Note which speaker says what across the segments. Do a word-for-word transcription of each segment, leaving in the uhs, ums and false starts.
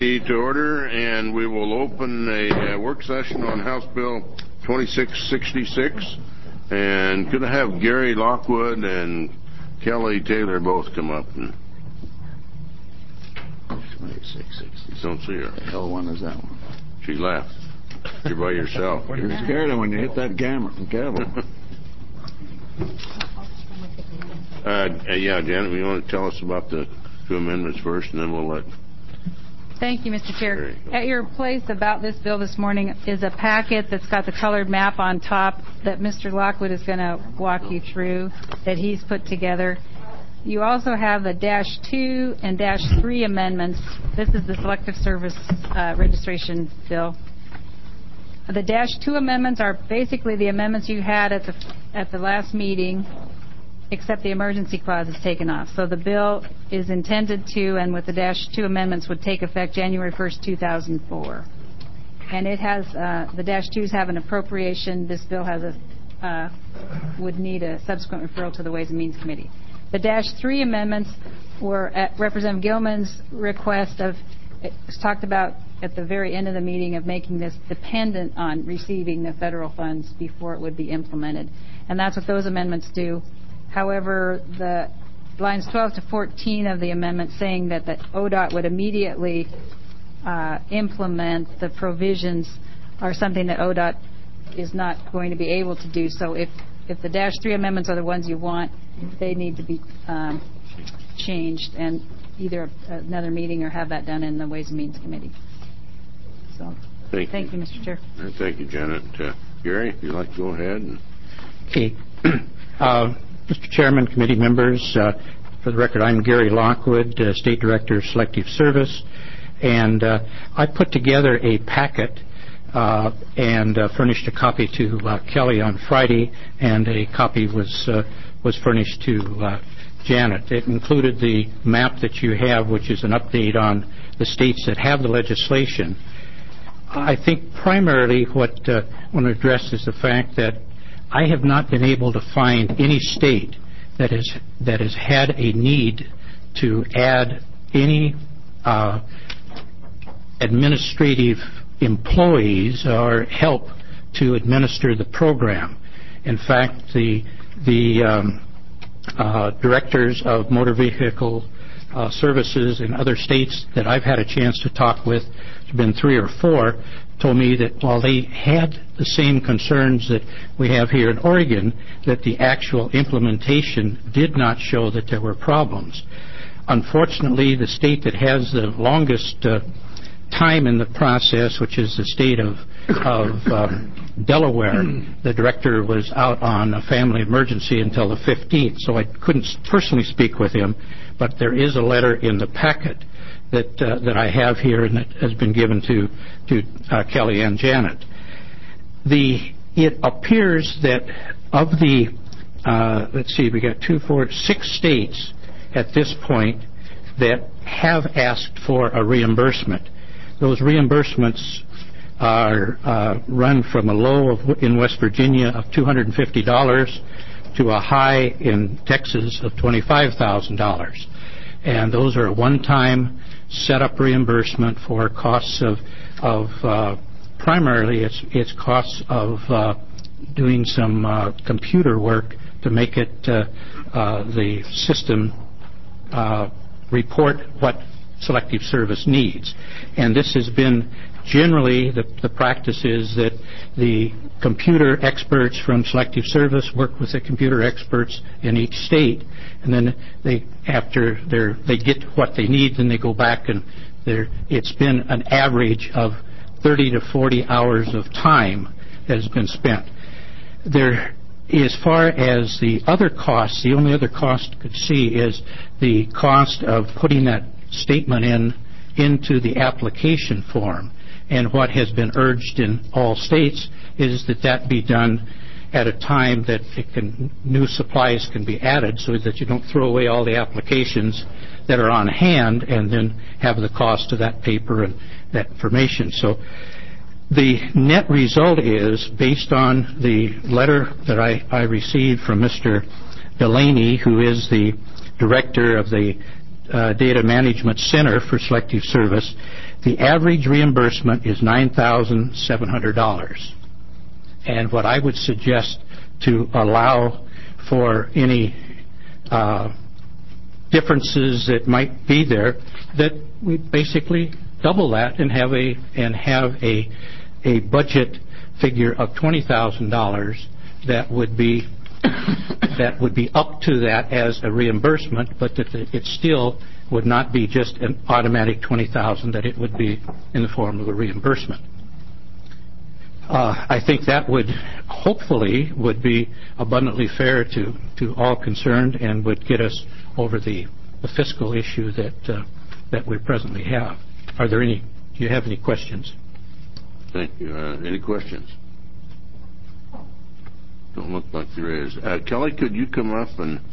Speaker 1: To order, and we will open a uh, work session on House Bill twenty-six sixty-six. And could I have Gary Lockwood and Kelly Taylor both come up? And
Speaker 2: twenty-six sixty.
Speaker 1: Don't see her.
Speaker 2: The hell one is that one?
Speaker 1: She left. You're by yourself.
Speaker 2: You're scared of when you hit that gavel.
Speaker 1: uh, yeah, Janet, you want to tell us about the two amendments first, and then we'll let.
Speaker 3: Thank you, Mister Chair. At your place about this bill this morning is a packet that's got the colored map on top that Mister Lockwood is going to walk you through, that he's put together. You also have the dash two and dash three amendments. This is the Selective Service uh, registration bill. The dash two amendments are basically the amendments you had at the at the last meeting, except the emergency clause is taken off. So the bill is intended to, and with the dash two amendments, would take effect January first, two thousand four. And it has, uh, the dash twos have an appropriation. This bill has a, uh, would need a subsequent referral to the Ways and Means Committee. The dash three amendments were at Representative Gilman's request of, it was talked about at the very end of the meeting, of making this dependent on receiving the federal funds before it would be implemented. And that's what those amendments do. However, the lines twelve to fourteen of the amendment saying that the O D O T would immediately uh, implement the provisions are something that O D O T is not going to be able to do. So if, if the dash three amendments are the ones you want, they need to be um, changed and either another meeting or have that done in the Ways and Means Committee. So
Speaker 1: thank,
Speaker 3: thank
Speaker 1: you.
Speaker 3: you, Mister Chair.
Speaker 1: Thank you, Janet. Uh, Gary, if you'd like to go ahead. And...
Speaker 4: Okay. Uh, Mister Chairman, committee members, uh, for the record, I'm Gary Lockwood, uh, State Director of Selective Service, and uh, I put together a packet uh, and uh, furnished a copy to uh, Kelly on Friday, and a copy was uh, was furnished to uh, Janet. It included the map that you have, which is an update on the states that have the legislation. I think primarily what uh, I want to address is the fact that I have not been able to find any state that has that has had a need to add any uh, administrative employees or help to administer the program. In fact, the the um, uh, directors of motor vehicle uh, services in other states that I've had a chance to talk with, there's been three or four, told me that while they had the same concerns that we have here in Oregon, that the actual implementation did not show that there were problems. Unfortunately, the state that has the longest uh, time in the process, which is the state of, of um, Delaware, the director was out on a family emergency until the fifteenth, so I couldn't personally speak with him, but there is a letter in the packet that uh, that I have here and that has been given to to uh, Kelly and Janet. The it appears that of the uh, let's see, we got two, four, six states at this point that have asked for a reimbursement. Those reimbursements are uh, run from a low of, in West Virginia of two hundred fifty dollars to a high in Texas of twenty-five thousand dollars, and those are a one-time set-up reimbursement for costs of, of uh, primarily it's, it's costs of uh, doing some uh, computer work to make it uh, uh, the system uh, report what Selective Service needs. And this has been generally the, the practice is that the computer experts from Selective Service work with the computer experts in each state, and then they, after they're, they get what they need, then they go back and they're, it's been an average of thirty to forty hours of time that has been spent. There, as far as the other costs, the only other cost you could see is the cost of putting that statement in into the application form. And what has been urged in all states is that that be done at a time that it can, new supplies can be added so that you don't throw away all the applications that are on hand and then have the cost of that paper and that information. So the net result is, based on the letter that I, I received from Mister Delaney, who is the director of the uh, Data Management Center for Selective Service, the average reimbursement is nine thousand seven hundred dollars. And what I would suggest to allow for any uh, differences that might be there, that we basically double that and have a and have a a budget figure of twenty thousand dollars that would be that would be up to that as a reimbursement, but that it still would not be just an automatic twenty thousand dollars, that it would be in the form of a reimbursement. Uh, I think that would hopefully would be abundantly fair to, to all concerned and would get us over the, the fiscal issue that uh, that we presently have. Are there any? Do you have any questions?
Speaker 1: Thank you. Uh, any questions? Don't look like there is. Uh, Kelly, could you come up and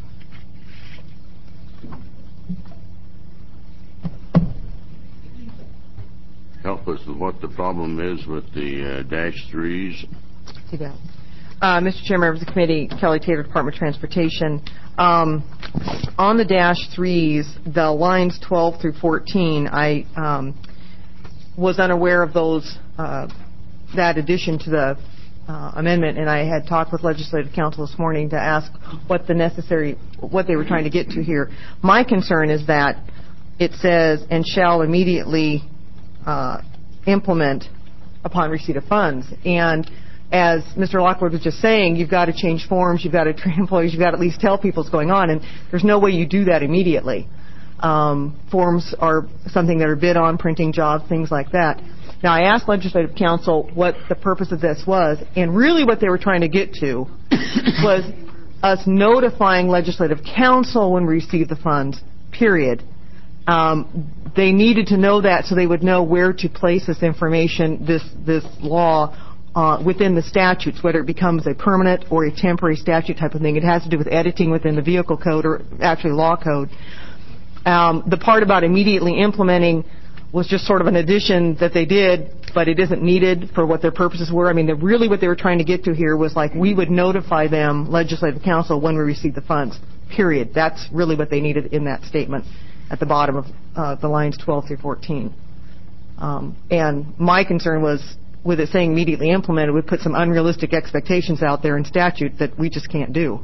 Speaker 1: help us with what the problem is with the uh, dash threes?
Speaker 5: Uh, Mister Chair, members of the committee, Kelly Taylor, Department of Transportation. Um, on the dash threes, the lines twelve through fourteen, I um, was unaware of those, uh, that addition to the uh, amendment, and I had talked with Legislative Counsel this morning to ask what the necessary, what they were trying to get to here. My concern is that it says, and shall immediately uh, implement upon receipt of funds. And as Mister Lockwood was just saying, you've got to change forms, you've got to train employees, you've got to at least tell people what's going on, and there's no way you do that immediately. Um, forms are something that are bid on, printing jobs, things like that. Now, I asked Legislative Counsel what the purpose of this was, and really what they were trying to get to was us notifying Legislative Counsel when we receive the funds, period. Um, they needed to know that so they would know where to place this information, this, this law, Uh, within the statutes, whether it becomes a permanent or a temporary statute type of thing. It has to do with editing within the vehicle code, or actually law code. Um, the part about immediately implementing was just sort of an addition that they did, but it isn't needed for what their purposes were. I mean, really what they were trying to get to here was like we would notify them, Legislative Counsel, when we receive the funds, period. That's really what they needed in that statement at the bottom of uh, the lines twelve through fourteen. Um, and my concern was, with it saying immediately implemented, we put some unrealistic expectations out there in statute that we just can't do.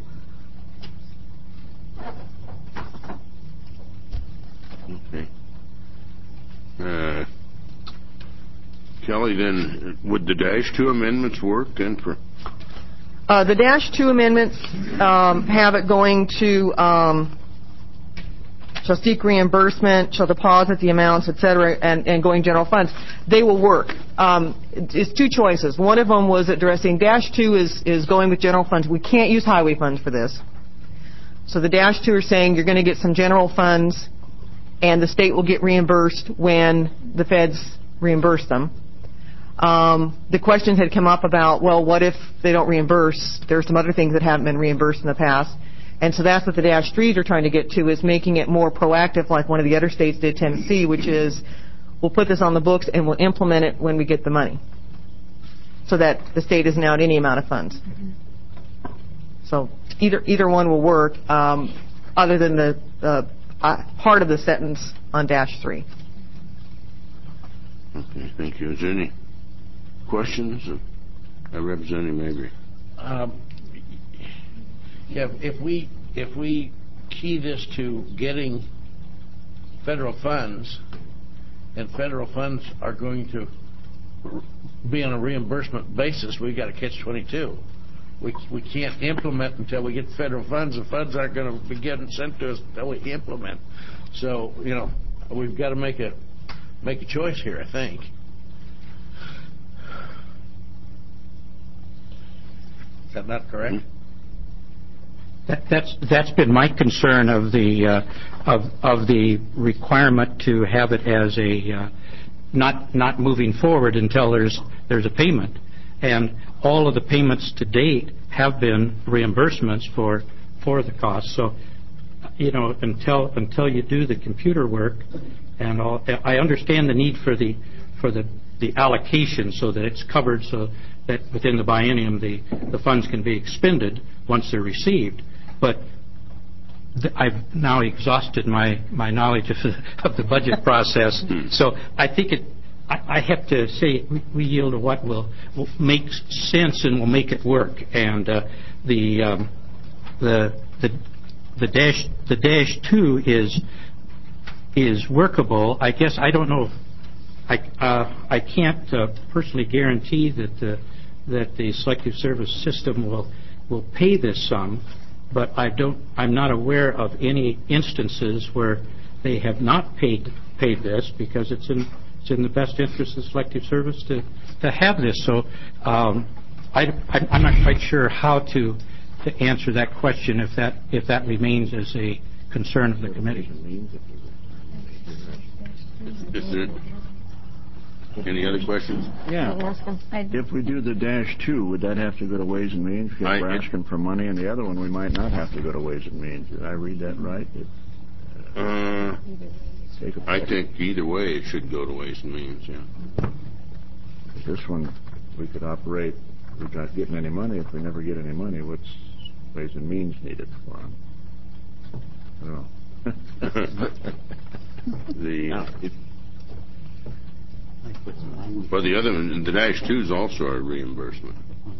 Speaker 1: Okay. Uh, Kelly, then, would the dash two amendments work then for?
Speaker 5: Uh, the dash two amendments um, have it going to um, shall seek reimbursement, shall deposit the amounts, et cetera, and, and going general funds. They will work. Um, it's two choices. One of them was addressing dash two is, is going with general funds. We can't use highway funds for this. So the dash two are saying you're going to get some general funds and the state will get reimbursed when the feds reimburse them. Um, the questions had come up about, well, what if they don't reimburse? There are some other things that haven't been reimbursed in the past. And so that's what the dash threes are trying to get to, is making it more proactive like one of the other states did, Tennessee, which is we'll put this on the books and we'll implement it when we get the money, so that the state isn't out any amount of funds. Mm-hmm. So either either one will work, um, other than the uh, uh, part of the sentence on dash three.
Speaker 1: Okay, thank you. Is there any questions? Uh, Representative Mabry.
Speaker 6: Um, yeah, if we if we key this to getting federal funds, and federal funds are going to be on a reimbursement basis, we've got a catch twenty-two. We we can't implement until we get federal funds. The funds aren't going to be getting sent to us until we implement. So, you know, we've got to make a make a choice here, I think. Is that not correct?
Speaker 4: That, that's that's been my concern of the uh, of of the requirement to have it as a uh, not not moving forward until there's there's a payment, and all of the payments to date have been reimbursements for for the cost. So, you know, until until you do the computer work, and all, I understand the need for the for the the allocation so that it's covered, so that within the biennium the the funds can be expended once they're received. But th- I've now exhausted my, my knowledge of the, of the budget process. So I think it I, I have to say we, we yield to what will, will make sense and will make it work. And uh, the um, the the the dash the dash two is is workable. I guess I don't know. If I uh, I can't uh, personally guarantee that the that the selective service system will will pay this sum, but I don't. I'm not aware of any instances where they have not paid paid this, because it's in it's in the best interest of selective service to to have this. So um, I, I I'm not quite sure how to to answer that question if that if that remains as a concern of the committee.
Speaker 1: Is there any other questions?
Speaker 2: Yeah. If we do the dash two, would that have to go to Ways and Means? Because
Speaker 1: I-
Speaker 2: we're asking for money, and the other one we might not have to go to Ways and Means. Did I read that right? It,
Speaker 1: Uh,
Speaker 2: take a-
Speaker 1: I think either way it should go to Ways and Means, yeah.
Speaker 2: This one, we could operate, we're not getting any money. If we never get any money, what's Ways and Means needed for them? I don't know.
Speaker 1: The, well, the other one, the dash two is also a reimbursement.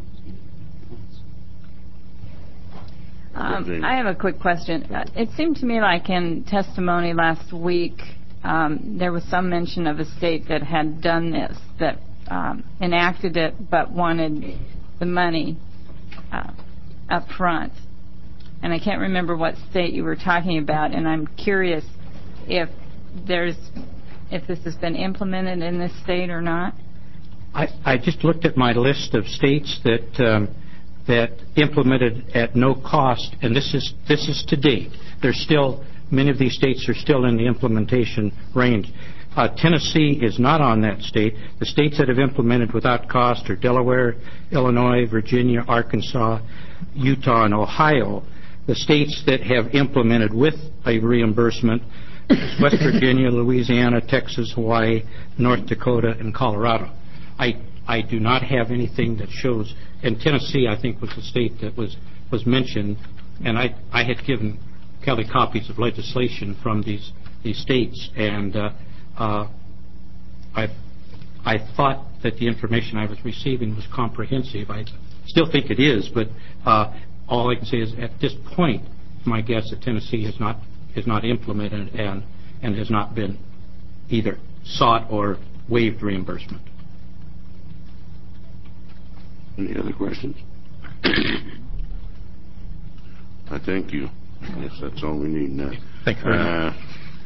Speaker 7: Um, I have a quick question. Uh, it seemed to me like in testimony last week, um, there was some mention of a state that had done this, that um, enacted it but wanted the money uh, up front. And I can't remember what state you were talking about, and I'm curious if there's if this has been implemented in this state or not.
Speaker 4: I, I just looked at my list of states that um, that implemented at no cost, and this is this is to date. There's still many of these states are still in the implementation range. Uh, Tennessee is not on that state. The states that have implemented without cost are Delaware, Illinois, Virginia, Arkansas, Utah, and Ohio. The states that have implemented with a reimbursement is West Virginia, Louisiana, Texas, Hawaii, North Dakota, and Colorado. I I do not have anything that shows, and Tennessee, I think, was the state that was, was mentioned, and I, I had given Kelly copies of legislation from these these states, and uh, uh, I I thought that the information I was receiving was comprehensive. I still think it is, but uh, all I can say is at this point, my guess that Tennessee has not is not implemented and and has not been either sought or waived reimbursement.
Speaker 1: Any other questions? I thank you. I guess that's all we need now.
Speaker 4: Thank you very much.
Speaker 1: Uh,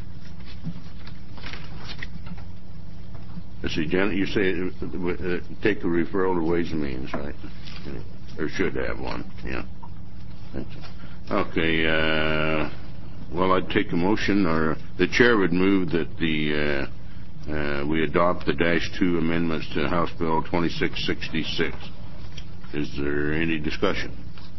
Speaker 1: let's see, Janet, you say uh, uh, take the referral to Ways and Means, right? Or should have one, yeah. Okay, uh, well, I'd take a motion, or the chair would move that the uh, uh, we adopt the dash two amendments to House Bill twenty-six sixty-six. Is there any discussion?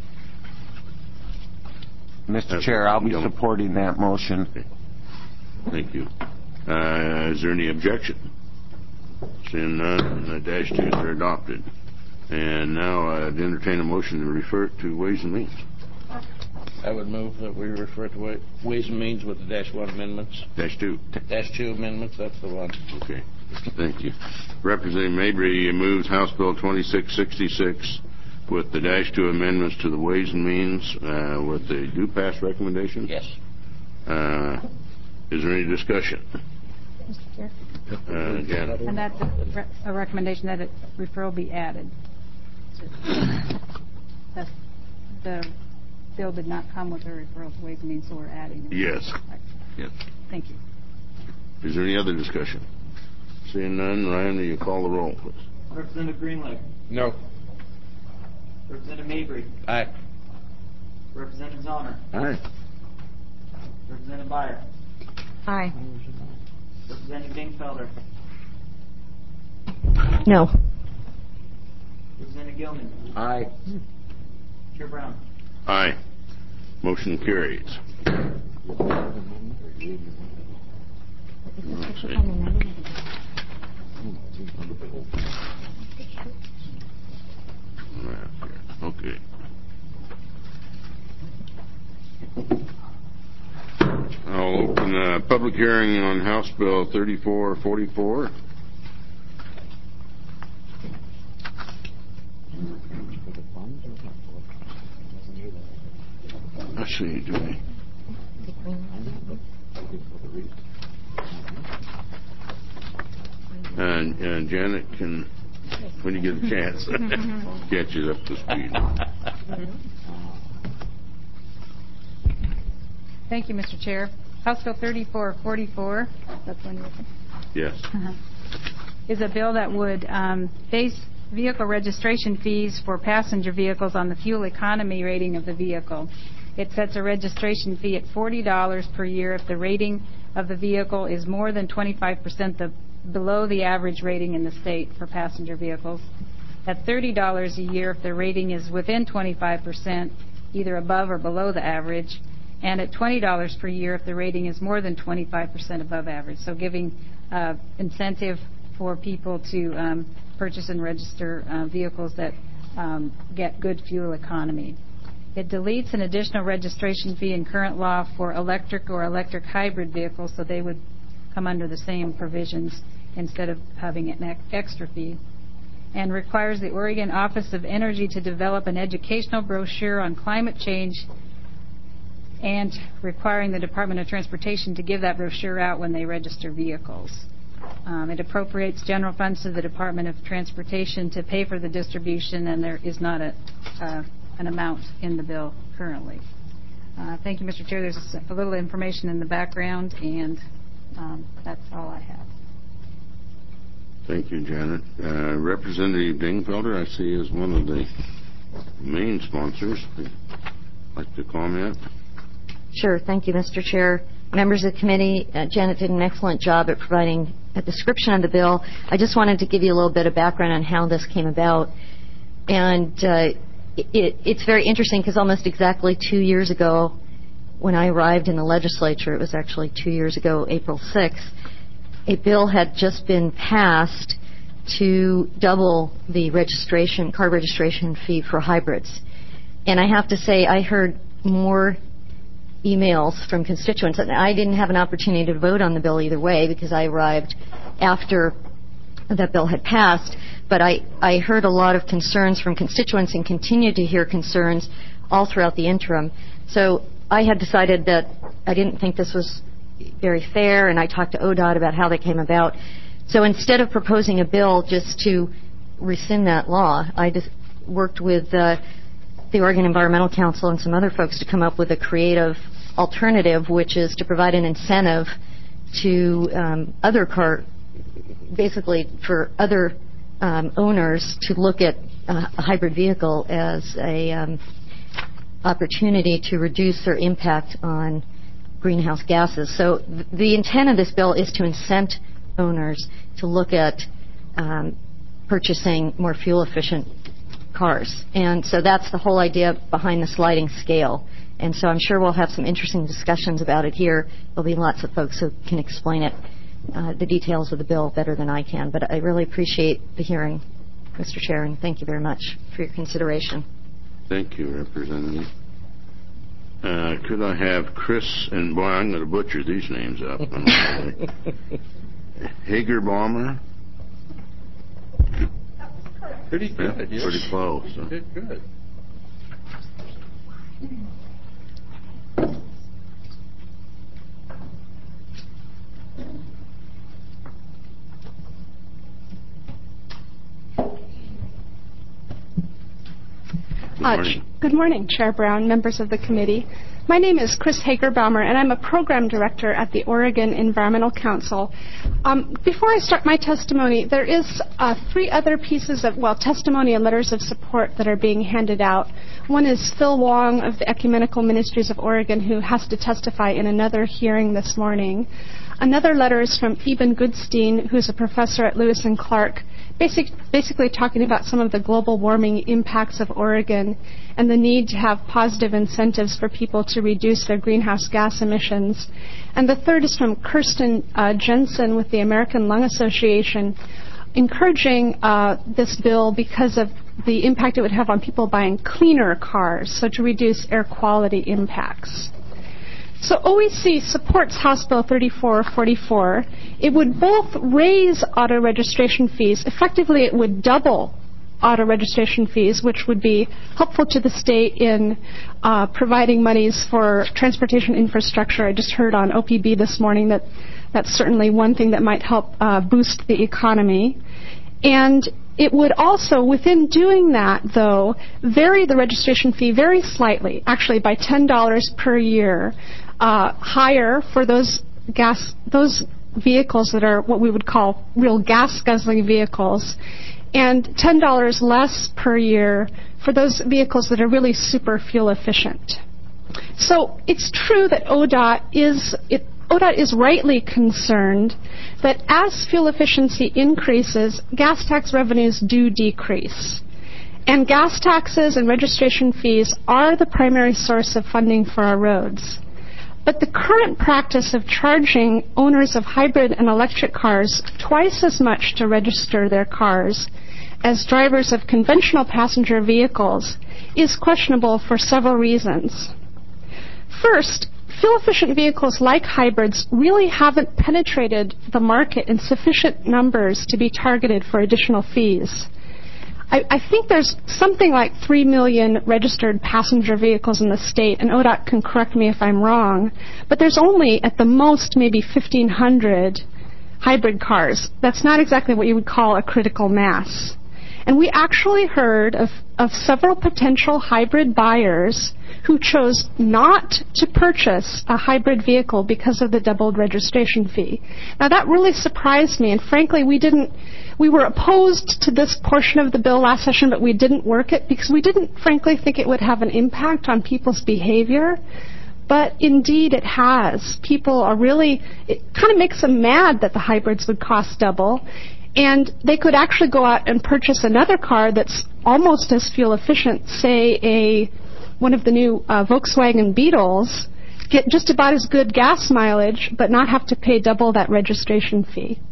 Speaker 8: Mister
Speaker 1: Uh,
Speaker 8: Chair, I'll be
Speaker 1: don't-
Speaker 8: supporting that motion.
Speaker 1: Okay. Thank you. Uh, is there any objection? Seeing none, the dash twos are adopted. And now I'd entertain a motion to refer it to Ways and Means.
Speaker 6: I would move that we refer to Wa- Ways and Means with the dash one amendments.
Speaker 1: Dash two.
Speaker 6: Dash two amendments, that's the one.
Speaker 1: Okay. Thank you. Representative Mabry moves House Bill twenty-six sixty-six with the dash two amendments to the Ways and Means uh, with the do pass recommendation.
Speaker 6: Yes.
Speaker 1: Uh, is there any discussion?
Speaker 3: Mister Chair.
Speaker 1: Uh, Janet.
Speaker 3: And that's a, re- a recommendation that a referral be added. The, the bill did not come with a referral to Ways and Means, so we're adding it.
Speaker 1: Yes.
Speaker 3: Right.
Speaker 1: Yes.
Speaker 3: Thank you.
Speaker 1: Is there any other discussion? Seeing none, Ryan, will you call the roll, please?
Speaker 9: Representative Greenlee.
Speaker 6: No.
Speaker 9: Representative Mabry.
Speaker 6: Aye.
Speaker 9: Representative Zahner.
Speaker 2: Aye.
Speaker 9: Representative Byer.
Speaker 5: Aye.
Speaker 9: Representative Dingfelder.
Speaker 5: No.
Speaker 9: Representative Gilman.
Speaker 8: Aye.
Speaker 9: Chair Brown.
Speaker 1: Aye. Motion carries. Let's see. Okay. I'll open a public hearing on House Bill thirty-four forty-four. I see, do we? And, and Janet can, when you get a chance, catch it up to speed.
Speaker 3: Thank you, Mister Chair. House Bill thirty-four forty-four, that's one you're looking.
Speaker 1: Yes.
Speaker 3: Uh-huh. Is a bill that would um, base vehicle registration fees for passenger vehicles on the fuel economy rating of the vehicle. It sets a registration fee at forty dollars per year if the rating of the vehicle is more than twenty-five percent the, below the average rating in the state for passenger vehicles, at thirty dollars a year if the rating is within twenty-five percent, either above or below the average, and at twenty dollars per year if the rating is more than twenty-five percent above average. So giving uh, incentive for people to um, purchase and register uh, vehicles that um, get good fuel economy. It deletes an additional registration fee in current law for electric or electric hybrid vehicles, so they would come under the same provisions instead of having an extra fee, and requires the Oregon Office of Energy to develop an educational brochure on climate change and requiring the Department of Transportation to give that brochure out when they register vehicles. Um, it appropriates general funds to the Department of Transportation to pay for the distribution, and there is not a, uh, an amount in the bill currently. Uh, thank you, Mister Chair. There's a little information in the background, and um, that's all I have.
Speaker 1: Thank you, Janet. Uh, Representative Dingfelder, I see, is one of the main sponsors. Would you like to comment?
Speaker 10: Sure. Thank you, Mister Chair. Members of the committee, uh, Janet did an excellent job at providing a description of the bill. I just wanted to give you a little bit of background on how this came about. And uh, it, it's very interesting because almost exactly two years ago, when I arrived in the legislature, it was actually two years ago, April sixth, a bill had just been passed to double the registration, car registration fee for hybrids. And I have to say, I heard more emails from constituents, and I didn't have an opportunity to vote on the bill either way because I arrived after that bill had passed, but I, I heard a lot of concerns from constituents and continued to hear concerns all throughout the interim. So I had decided that I didn't think this was very fair, and I talked to O D O T about how they came about. So instead of proposing a bill just to rescind that law, I just worked with uh, the Oregon Environmental Council and some other folks to come up with a creative alternative, which is to provide an incentive to um, other car, basically for other um, owners to look at uh, a hybrid vehicle as a um, opportunity to reduce their impact on greenhouse gases. So th- the intent of this bill is to incent owners to look at um, purchasing more fuel-efficient cars. And so that's the whole idea behind the sliding scale. And so I'm sure we'll have some interesting discussions about it here. There'll be lots of folks who can explain it, uh, the details of the bill better than I can. But I really appreciate the hearing, Mister Chair, and thank you very much for your consideration.
Speaker 1: Thank you, Representative. Uh, could I have Chris, and boy, I'm going to butcher these names up. Hager-Bomber?
Speaker 6: Pretty good,
Speaker 1: yeah,
Speaker 6: yes.
Speaker 1: Pretty close.
Speaker 6: You did good.
Speaker 1: Good
Speaker 11: Uh,
Speaker 1: morning.
Speaker 11: good morning, Chair Brown, members of the committee. My name is Chris Hager-Baumer, and I'm a program director at the Oregon Environmental Council. Um, before I start my testimony, there is uh, three other pieces of, well, testimony and letters of support that are being handed out. One is Phil Wong of the Ecumenical Ministries of Oregon, who has to testify in another hearing this morning. Another letter is from Eben Goodstein, who's a professor at Lewis and Clark, basic, basically talking about some of the global warming impacts of Oregon and the need to have positive incentives for people to reduce their greenhouse gas emissions. And the third is from Kirsten uh, Jensen with the American Lung Association, encouraging uh, this bill because of the impact it would have on people buying cleaner cars, so to reduce air quality impacts. So O E C supports House Bill thirty-four forty-four. It would both raise auto registration fees. Effectively, it would double auto registration fees, which would be helpful to the state in uh, providing monies for transportation infrastructure. I just heard on O P B this morning that that's certainly one thing that might help uh, boost the economy. And it would also, within doing that, though, vary the registration fee very slightly, actually by ten dollars per year, uh, higher for those gas, those vehicles that are what we would call real gas-guzzling vehicles, and ten dollars less per year for those vehicles that are really super fuel efficient. So it's true that O D O T is, it, O D O T is rightly concerned that as fuel efficiency increases, gas tax revenues do decrease. And gas taxes and registration fees are the primary source of funding for our roads. But the current practice of charging owners of hybrid and electric cars twice as much to register their cars as drivers of conventional passenger vehicles is questionable for several reasons. First, fuel-efficient vehicles like hybrids really haven't penetrated the market in sufficient numbers to be targeted for additional fees. I, I think there's something like three million registered passenger vehicles in the state, and O D O T can correct me if I'm wrong, but there's only at the most maybe fifteen hundred hybrid cars. That's not exactly what you would call a critical mass. And we actually heard of, of several potential hybrid buyers who chose not to purchase a hybrid vehicle because of the doubled registration fee. Now that really surprised me, and frankly we didn't, we were opposed to this portion of the bill last session, but we didn't work it because we didn't frankly think it would have an impact on people's behavior. But indeed it has. People are really, it kind of makes them mad that the hybrids would cost double. And they could actually go out and purchase another car that's almost as fuel efficient, say a one of the new uh, Volkswagen Beetles, get just about as good gas mileage, but not have to pay double that registration fee.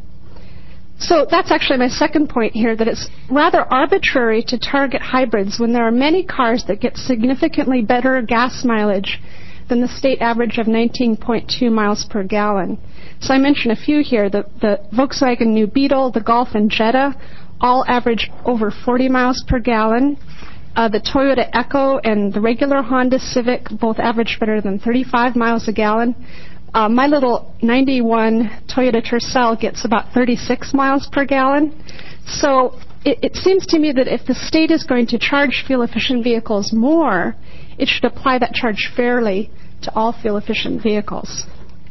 Speaker 11: So that's actually my second point here, that it's rather arbitrary to target hybrids when there are many cars that get significantly better gas mileage than the state average of nineteen point two miles per gallon. So I mentioned a few here, the, the Volkswagen New Beetle, the Golf, and Jetta, all average over forty miles per gallon. Uh, the Toyota Echo and the regular Honda Civic both average better than thirty-five miles a gallon. Uh, my little ninety-one Toyota Tercel gets about thirty-six miles per gallon. So it, it seems to me that if the state is going to charge fuel-efficient vehicles more, it should apply that charge fairly to all fuel-efficient vehicles.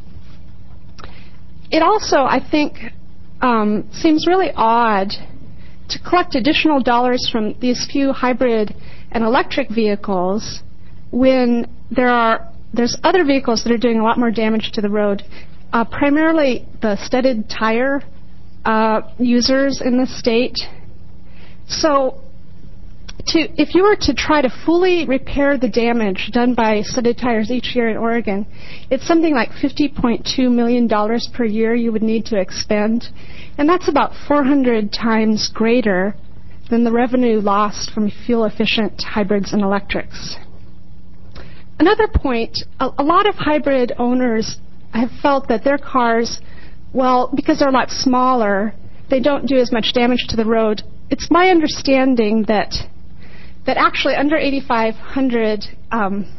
Speaker 11: It also, I think, um, seems really odd to collect additional dollars from these few hybrid and electric vehicles when there are there's other vehicles that are doing a lot more damage to the road, uh, primarily the studded tire uh, users in the state. So to, if you were to try to fully repair the damage done by studded tires each year in Oregon, it's something like fifty point two million dollars per year you would need to expend. And that's about four hundred times greater than the revenue lost from fuel-efficient hybrids and electrics. Another point, a, a lot of hybrid owners have felt that their cars, well, because they're a lot smaller, they don't do as much damage to the road. It's my understanding that that actually under eighty-five hundred um,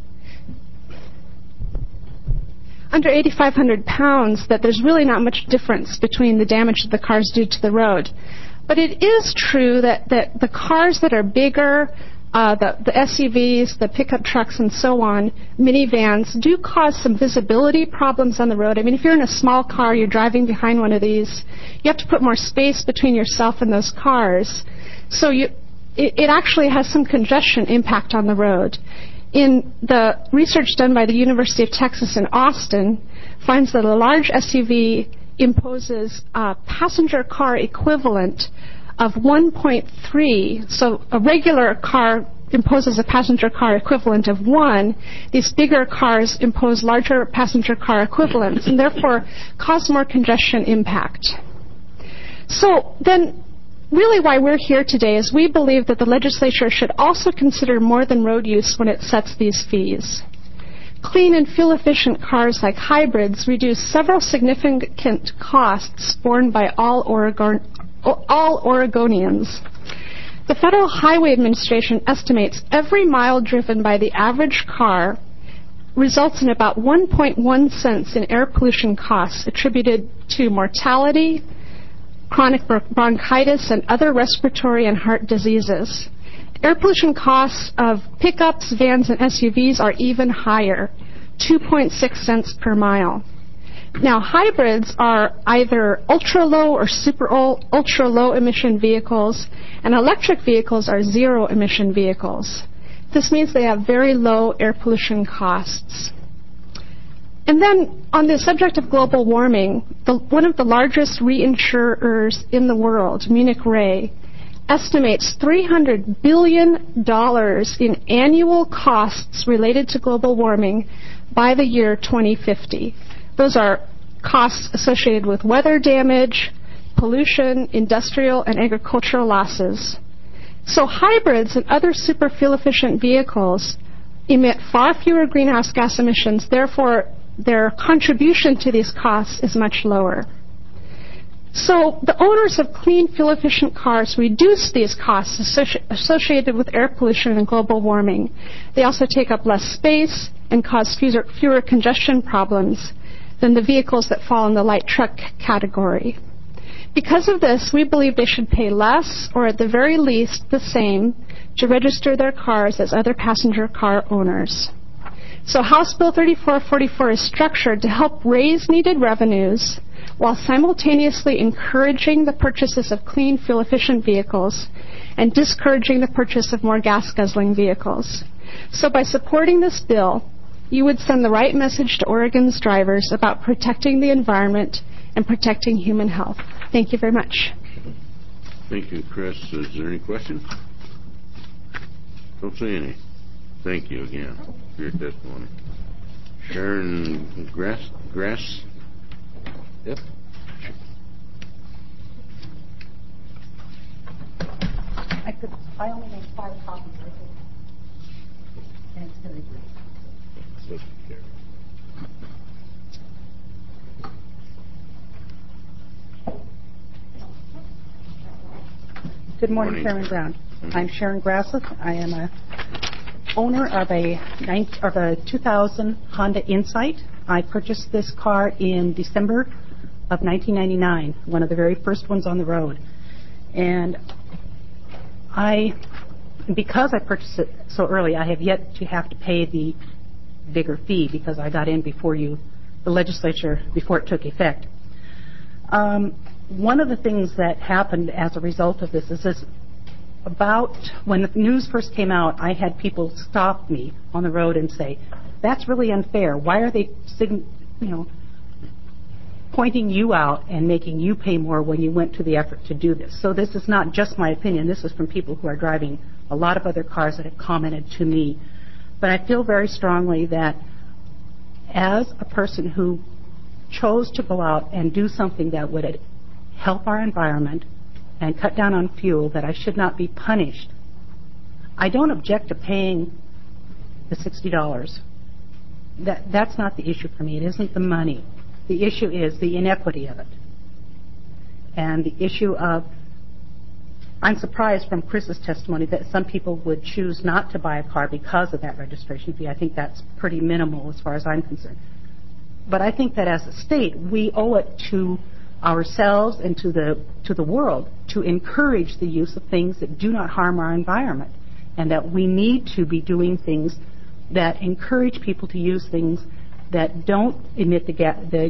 Speaker 11: under eighty-five hundred pounds, that there's really not much difference between the damage that the cars do to the road. But it is true that, that the cars that are bigger, uh, the, the S U Vs, the pickup trucks, and so on, minivans, do cause some visibility problems on the road. I mean, if you're in a small car, you're driving behind one of these, you have to put more space between yourself and those cars. So you, it, it actually has some congestion impact on the road. In the research done by the University of Texas in Austin, finds that a large S U V imposes a passenger car equivalent of one point three. So a regular car imposes a passenger car equivalent of one. These bigger cars impose larger passenger car equivalents and therefore cause more congestion impact. So then, really why we're here today is we believe that the legislature should also consider more than road use when it sets these fees. Clean and fuel-efficient cars like hybrids reduce several significant costs borne by all, Oregon, all Oregonians. The Federal Highway Administration estimates every mile driven by the average car results in about one point one cents in air pollution costs attributed to mortality, chronic bronchitis, and other respiratory and heart diseases. Air pollution costs of pickups, vans, and S U Vs are even higher, two point six cents per mile. Now, hybrids are either ultra-low or super ultra-low emission vehicles, and electric vehicles are zero-emission vehicles. This means they have very low air pollution costs. And then, on the subject of global warming, the, one of the largest reinsurers in the world, Munich Re, estimates three hundred billion dollars in annual costs related to global warming by the year twenty fifty. Those are costs associated with weather damage, pollution, industrial and agricultural losses. So hybrids and other super fuel-efficient vehicles emit far fewer greenhouse gas emissions, therefore their contribution to these costs is much lower. So the owners of clean, fuel-efficient cars reduce these costs associ- associated with air pollution and global warming. They also take up less space and cause fewer, fewer congestion problems than the vehicles that fall in the light truck category. Because of this, we believe they should pay less, or at the very least the same, to register their cars as other passenger car owners. So House Bill thirty-four forty-four is structured to help raise needed revenues while simultaneously encouraging the purchases of clean, fuel-efficient vehicles and discouraging the purchase of more gas-guzzling vehicles. So by supporting this bill, you would send the right message to Oregon's drivers about protecting the environment and protecting human health. Thank you very much.
Speaker 1: Thank you, Chris. Is there any questions? Don't see any. Thank you again for your testimony. Sharon Grass? Grass? Yep.
Speaker 12: I could. I only made five copies. And it's very good. Good morning, morning. Chairman Brown. Mm-hmm. I'm Sharon Grasseth. I am a owner of a, of a two thousand Honda Insight. I purchased this car in December of nineteen ninety-nine, one of the very first ones on the road. And I, because I purchased it so early, I have yet to have to pay the bigger fee because I got in before you, the legislature, before it took effect. Um, one of the things that happened as a result of this is this, about when the news first came out, I had people stop me on the road and say, that's really unfair. Why are they, you know, pointing you out and making you pay more when you went to the effort to do this? So this is not just my opinion. This is from people who are driving a lot of other cars that have commented to me. But I feel very strongly that as a person who chose to go out and do something that would help our environment and cut down on fuel, that I should not be punished. I don't object to paying the sixty dollars. That, that's not the issue for me. It isn't the money. The issue is the inequity of it. And the issue of, I'm surprised from Chris's testimony that some people would choose not to buy a car because of that registration fee. I think that's pretty minimal as far as I'm concerned. But I think that as a state, we owe it to ourselves and to the to the world to encourage the use of things that do not harm our environment, and that we need to be doing things that encourage people to use things that don't emit the, ga- the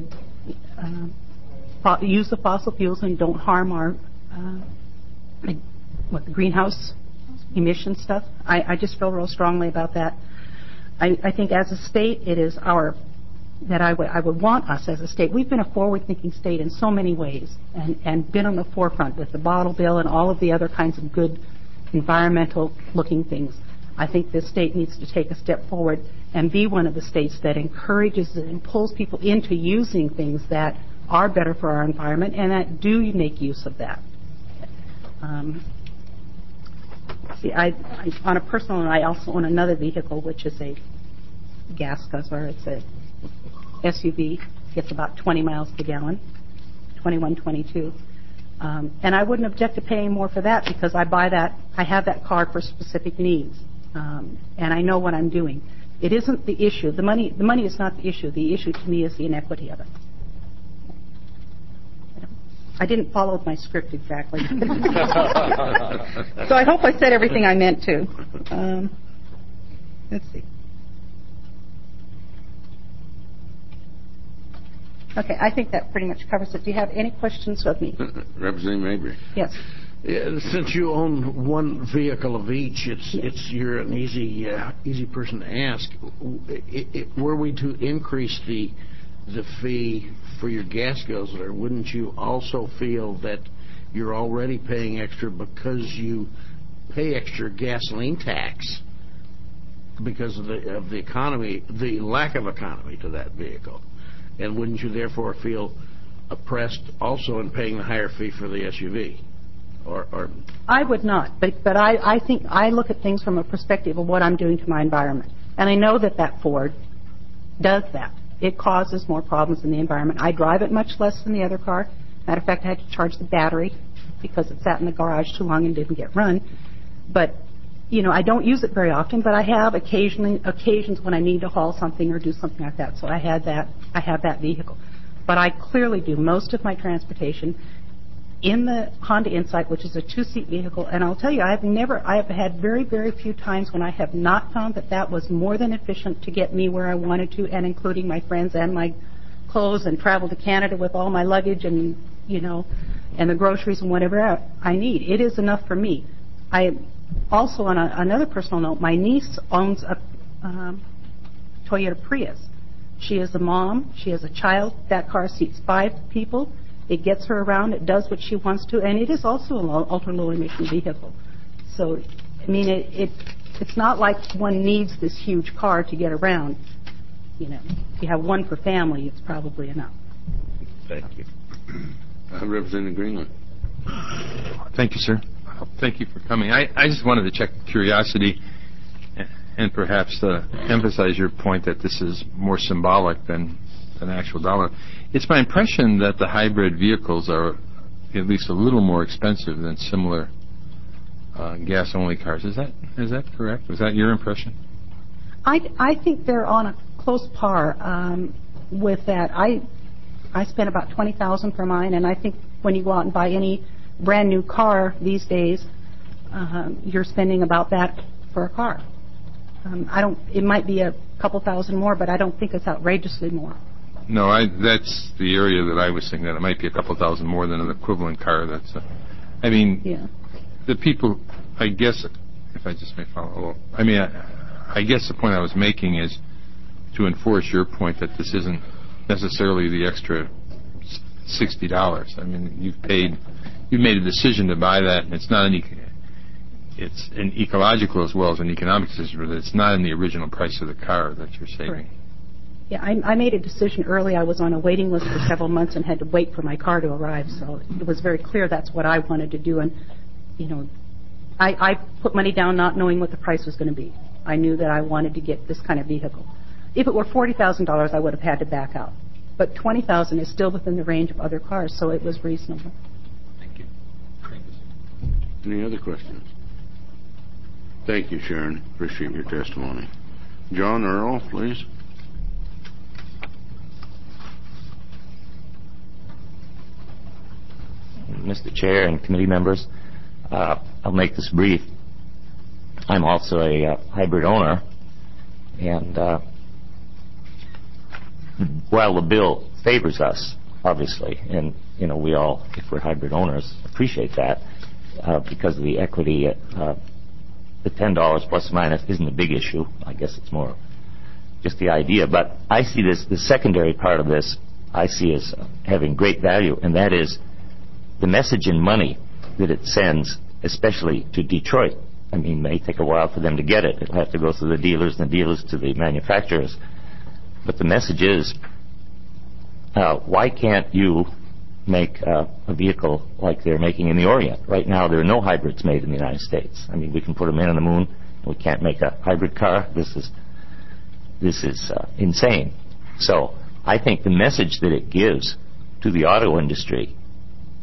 Speaker 12: uh, use of fossil fuels and don't harm our uh, what the greenhouse emission stuff. I, I just feel real strongly about that. I, I think as a state, it is our that I would I would want us as a state. We've been a forward-thinking state in so many ways, and, and been on the forefront with the bottle bill and all of the other kinds of good environmental-looking things. I think this state needs to take a step forward and be one of the states that encourages and pulls people into using things that are better for our environment and that do make use of that. Um, see, I, I, on a personal note, I also own another vehicle, which is a gas guzzler. It's a S U V. Gets about twenty miles per gallon, twenty-one, twenty-two. Um, and I wouldn't object to paying more for that because I buy that, I have that car for specific needs. Um, and I know what I'm doing. It isn't the issue. The money, the money is not the issue. The issue to me is the inequity of it. I didn't follow my script exactly. So I hope I said everything I meant to. Um, let's see. Okay, I think that pretty much covers it. Do you have any questions of me?
Speaker 1: Representative Mabry.
Speaker 12: Yes.
Speaker 6: Yeah, since you own one vehicle of each, it's
Speaker 12: Yes.
Speaker 6: it's you're an easy uh, easy person to ask. It, it, were we to increase the the fee for your gas guzzler, wouldn't you also feel that you're already paying extra because you pay extra gasoline tax because of the of the economy, the lack of economy to that vehicle? And wouldn't you therefore feel oppressed also in paying the higher fee for the S U V? Or, or
Speaker 12: I would not, but but I, I think I look at things from a perspective of what I'm doing to my environment, and I know that that Ford does that. It causes more problems in the environment. I drive it much less than the other car. Matter of fact, I had to charge the battery because it sat in the garage too long and didn't get run. But you know, I don't use it very often, but I have occasionally occasions when I need to haul something or do something like that. So I had that. I have that vehicle, but I clearly do most of my transportation in the Honda Insight, which is a two-seat vehicle. And I'll tell you, I've never, I have had very, very few times when I have not found that that was more than efficient to get me where I wanted to, and including my friends and my clothes, and travel to Canada with all my luggage and, you know, and the groceries and whatever I need. It is enough for me. I also, on a, another personal note, my niece owns a um, Toyota Prius. She is a mom. She has a child. That car seats five people. It gets her around. It does what she wants to, and it is also an ultra-low emission vehicle. So, I mean, it, it it's not like one needs this huge car to get around. You know, if you have one for family, it's probably enough.
Speaker 6: Thank you.
Speaker 1: Uh, Representative Greenland.
Speaker 13: Thank you, sir. Thank you for coming. I, I just wanted to check curiosity and, and perhaps uh, emphasize your point that this is more symbolic than an actual dollar. It's my impression that the hybrid vehicles are at least a little more expensive than similar uh, gas-only cars. Is that is that correct? Was that your impression?
Speaker 12: I, I think they're on a close par um, with that. I I spent about twenty thousand dollars for mine, and I think when you go out and buy any brand new car these days, um, you're spending about that for a car. Um, I don't. It might be a couple thousand more, but I don't think it's outrageously more.
Speaker 13: No, I, that's the area that I was thinking, that it might be a couple thousand more than an equivalent car. That's, a, I mean,
Speaker 12: yeah.
Speaker 13: The people, I guess, if I just may follow, I mean, I, I guess the point I was making is to enforce your point that this isn't necessarily the extra sixty dollars. I mean, you've paid, you've made a decision to buy that, and it's not an, it's an ecological as well as an economic decision, but it's not in the original price of the car that you're saving.
Speaker 12: Correct. Yeah, I, I made a decision early. I was on a waiting list for several months and had to wait for my car to arrive, so it was very clear that's what I wanted to do. And, you know, I, I put money down not knowing what the price was going to be. I knew that I wanted to get this kind of vehicle. If it were forty thousand dollars, I would have had to back out. But twenty thousand dollars is still within the range of other cars, so it was reasonable.
Speaker 1: Thank you. Any other questions? Thank you, Sharon. Appreciate your testimony. John Earl, please.
Speaker 14: Mister Chair and committee members, uh, I'll make this brief. I'm also a uh, hybrid owner, and uh, while the bill favors us, obviously, and you know we all, if we're hybrid owners, appreciate that uh, because of the equity. Uh, the ten dollars plus or minus isn't a big issue. I guess it's more just the idea. But I see this, the secondary part of this, I see as having great value, and that is the message in money that it sends, especially to Detroit. I mean, it may take a while for them to get it. It'll have to go through the dealers and the dealers to the manufacturers. But the message is, uh, why can't you make uh, a vehicle like they're making in the Orient? Right now, there are no hybrids made in the United States. I mean, we can put them in on the moon. We can't make a hybrid car. This is this is uh, insane. So I think the message that it gives to the auto industry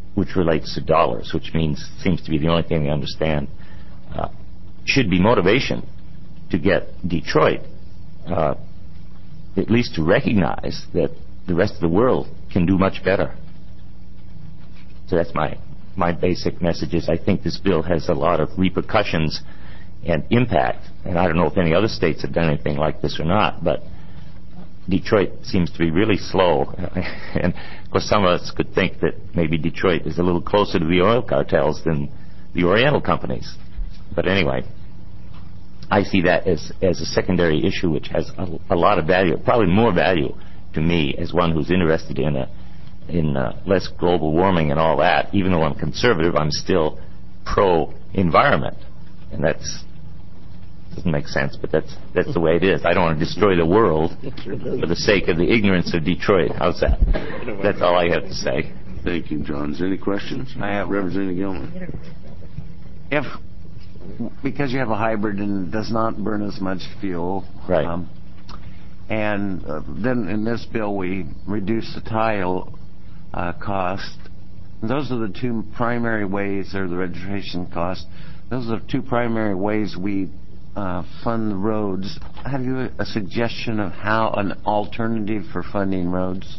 Speaker 14: which relates to dollars, which means seems to be the only thing they understand, uh, should be motivation to get Detroit uh, at least to recognize that the rest of the world can do much better. So that's my my basic message is I think this bill has a lot of repercussions and impact, and I don't know if any other states have done anything like this or not, but Detroit seems to be really slow. And of course some of us could think that maybe Detroit is a little closer to the oil cartels than the Oriental companies. But anyway, I see that as, as a secondary issue which has a, a lot of value, probably more value to me as one who's interested in a, in uh, less global warming and all that. Even though I'm conservative, I'm still pro-environment. And that's doesn't make sense, but that's that's the way it is. I don't want to destroy the world for the sake of the ignorance of Detroit. How's that? That's all I have to say.
Speaker 1: Thank you, John. Any questions?
Speaker 8: I have
Speaker 1: Representative Gilman.
Speaker 8: If because you have a hybrid and it does not burn as much fuel,
Speaker 14: right?
Speaker 8: Um, and uh, then in this bill we reduce the tile uh, cost. Those are the two primary ways, or the registration cost. Those are the two primary ways we uh, fund the roads. Have you a suggestion of how an alternative for funding roads?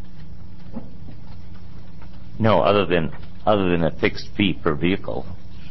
Speaker 14: No, other than other than a fixed fee per vehicle.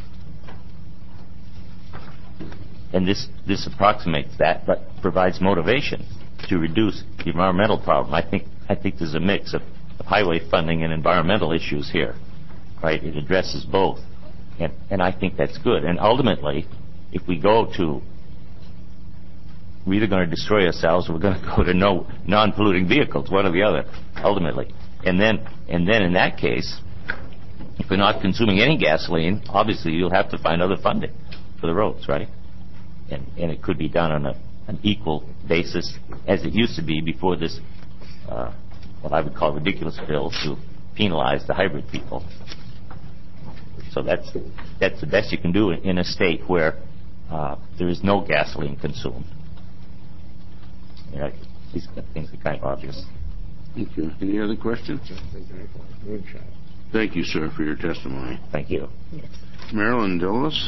Speaker 14: And this this approximates that, but provides motivation to reduce the environmental problem. I think I think there's a mix of, of highway funding and environmental issues here, right? It addresses both, and and I think that's good. And ultimately, if we go to, we're either going to destroy ourselves or we're going to go to no non-polluting vehicles, one or the other, ultimately. And then and then in that case, if we're not consuming any gasoline, obviously you'll have to find other funding for the roads, right? And, and it could be done on a, an equal basis as it used to be before this, uh, what I would call ridiculous bill to penalize the hybrid people. So that's that's the best you can do in, in a state where uh, there is no gasoline consumed. You know, these things are kind of obvious.
Speaker 1: Thank you. Any other questions? Thank you, sir, for your testimony.
Speaker 14: Thank you.
Speaker 10: Yes.
Speaker 1: Marilyn Dillis.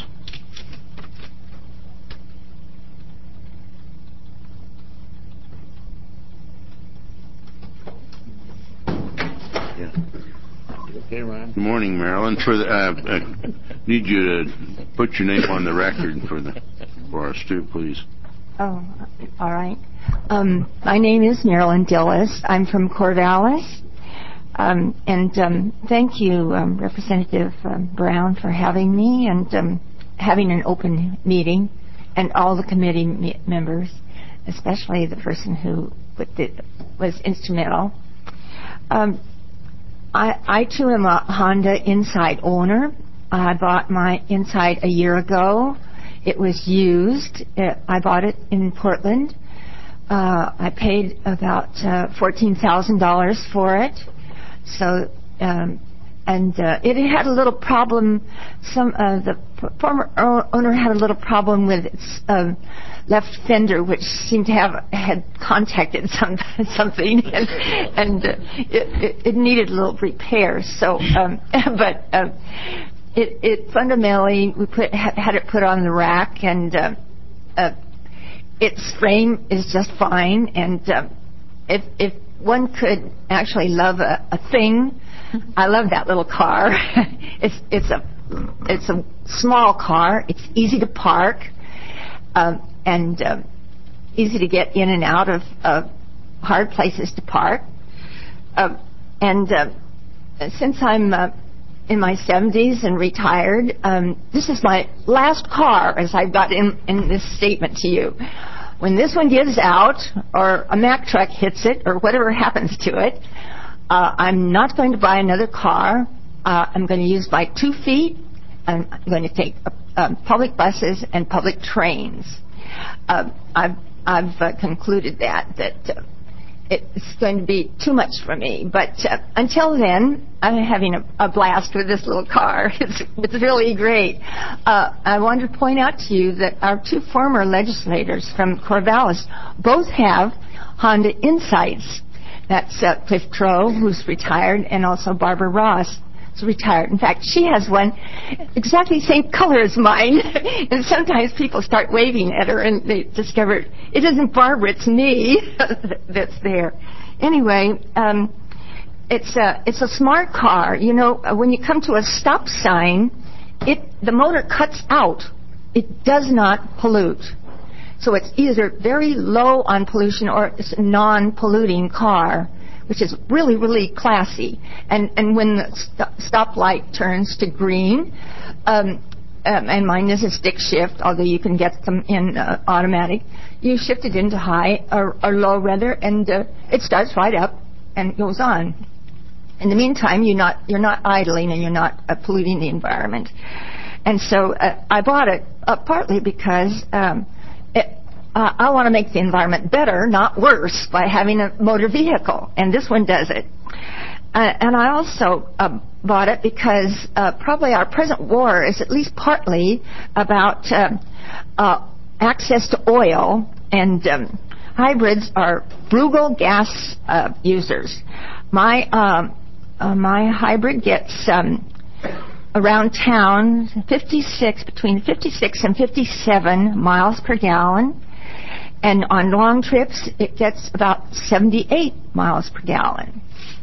Speaker 2: Okay, Ron.
Speaker 1: Good morning, Marilyn. For the, uh, uh, need you to put your name on the record for the for us too, please.
Speaker 15: Oh, all right. Um, my name is Marilyn Dillis. I'm from Corvallis. Um, and um, thank you, um, Representative um, Brown, for having me and um, having an open meeting, and all the committee me- members, especially the person who put it, was instrumental. Um, I, I, too, am a Honda Insight owner. I bought my Insight a year ago. It was used. It, I bought it in Portland. Uh, I paid about uh, fourteen thousand dollars for it. So, um, and uh, it had a little problem. Some uh, the p- former owner had a little problem with its um, left fender, which seemed to have had contacted some something, and, and uh, it, it, it needed a little repair. So, um, but uh, it, it fundamentally we put had it put on the rack, and uh, uh, its frame is just fine. And uh, if if one could actually love a, a thing, I love that little car. it's it's a it's a small car. It's easy to park. Um, and um, easy to get in and out of uh, hard places to park. Uh, and uh, since I'm uh, in my seventies and retired, um, this is my last car, as I've got in, in this statement to you. When this one gives out, or a Mack truck hits it, or whatever happens to it, uh, I'm not going to buy another car. Uh, I'm going to use my two feet. I'm going to take uh, um, public buses and public trains. Uh, I've, I've uh, concluded that that uh, it's going to be too much for me. But uh, until then, I'm having a, a blast with this little car. It's, it's really great. Uh, I wanted to point out to you that our two former legislators from Corvallis both have Honda Insights. That's uh, Cliff Crow, who's retired, and also Barbara Ross, is retired. In fact, she has one exactly the same color as mine. And sometimes people start waving at her and they discover it isn't Barbara, it's me that's there. Anyway, um, it's a, it's a smart car. You know, when you come to a stop sign, it, the motor cuts out. It does not pollute. So it's either very low on pollution or it's a non-polluting car, which is really, really classy. And and when the st- stoplight turns to green, um, um, and mine is a stick shift, although you can get them in uh, automatic, you shift it into high or, or low rather, and uh, it starts right up and goes on. In the meantime, you're not you're not idling and you're not uh, polluting the environment. And so uh, I bought it uh, partly because um, it, uh, I want to make the environment better, not worse, by having a motor vehicle, and this one does it. Uh, and I also uh, bought it because uh, probably our present war is at least partly about uh, uh, access to oil, and um, hybrids are frugal gas uh, users. My um, uh, my hybrid gets um, around town fifty-six between fifty-six and fifty-seven miles per gallon, and on long trips it gets about seventy-eight miles per gallon.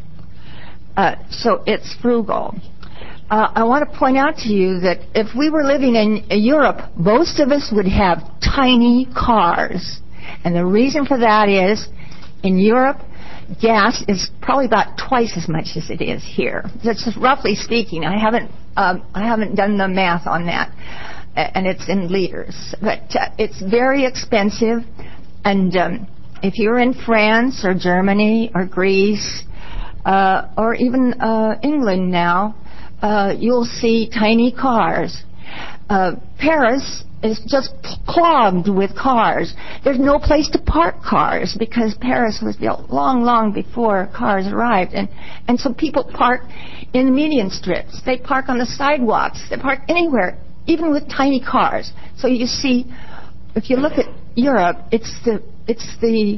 Speaker 15: Uh, so it's frugal. Uh, I want to point out to you that if we were living in Europe, most of us would have tiny cars. And the reason for that is, in Europe, gas is probably about twice as much as it is here. That's just roughly speaking. I haven't um, I haven't done the math on that, and it's in liters. But uh, it's very expensive. And um, if you're in France or Germany or Greece uh, or even uh, England now, uh, you'll see tiny cars. Uh, Paris is just clogged with cars. There's no place to park cars because Paris was built long, long before cars arrived. And, and so people park in the median strips. They park on the sidewalks. They park anywhere, even with tiny cars. So you see, if you look at Europe, it's the, it's the,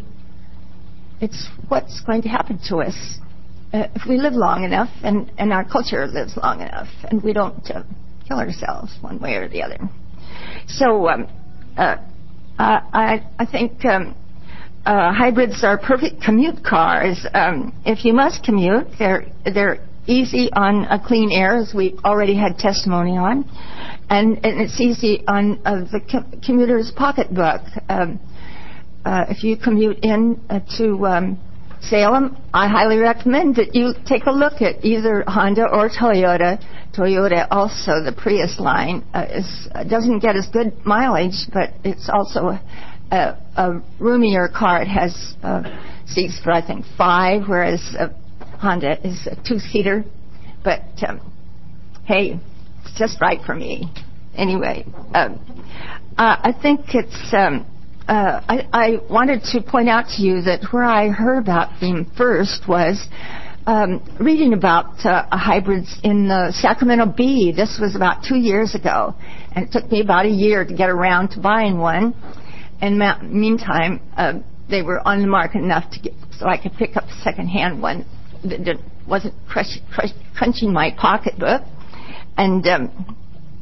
Speaker 15: it's what's going to happen to us uh, if we live long enough and, and our culture lives long enough and we don't uh, kill ourselves one way or the other. So um, uh, I, I think um, uh, hybrids are perfect commute cars. Um, if you must commute, they're they're easy on uh, clean air, as we already had testimony on, and, and it's easy on uh, the com- commuter's pocketbook. Um, uh, if you commute in uh, to um, Salem, I highly recommend that you take a look at either Honda or Toyota. Toyota, also the Prius line, uh, is, uh, doesn't get as good mileage, but it's also a, a, a roomier car. It has uh, seats for, I think, five, whereas uh, Honda is a two-seater. But, um, hey, it's just right for me. Anyway, um, uh, I think it's... Um, uh, I, I wanted to point out to you that where I heard about them first was Um, reading about uh, hybrids in the Sacramento Bee. This was about two years ago, and it took me about a year to get around to buying one. In the meantime, uh, they were on the market enough to get, so I could pick up a second-hand one that, that wasn't crush, crush, crunching my pocketbook. And um,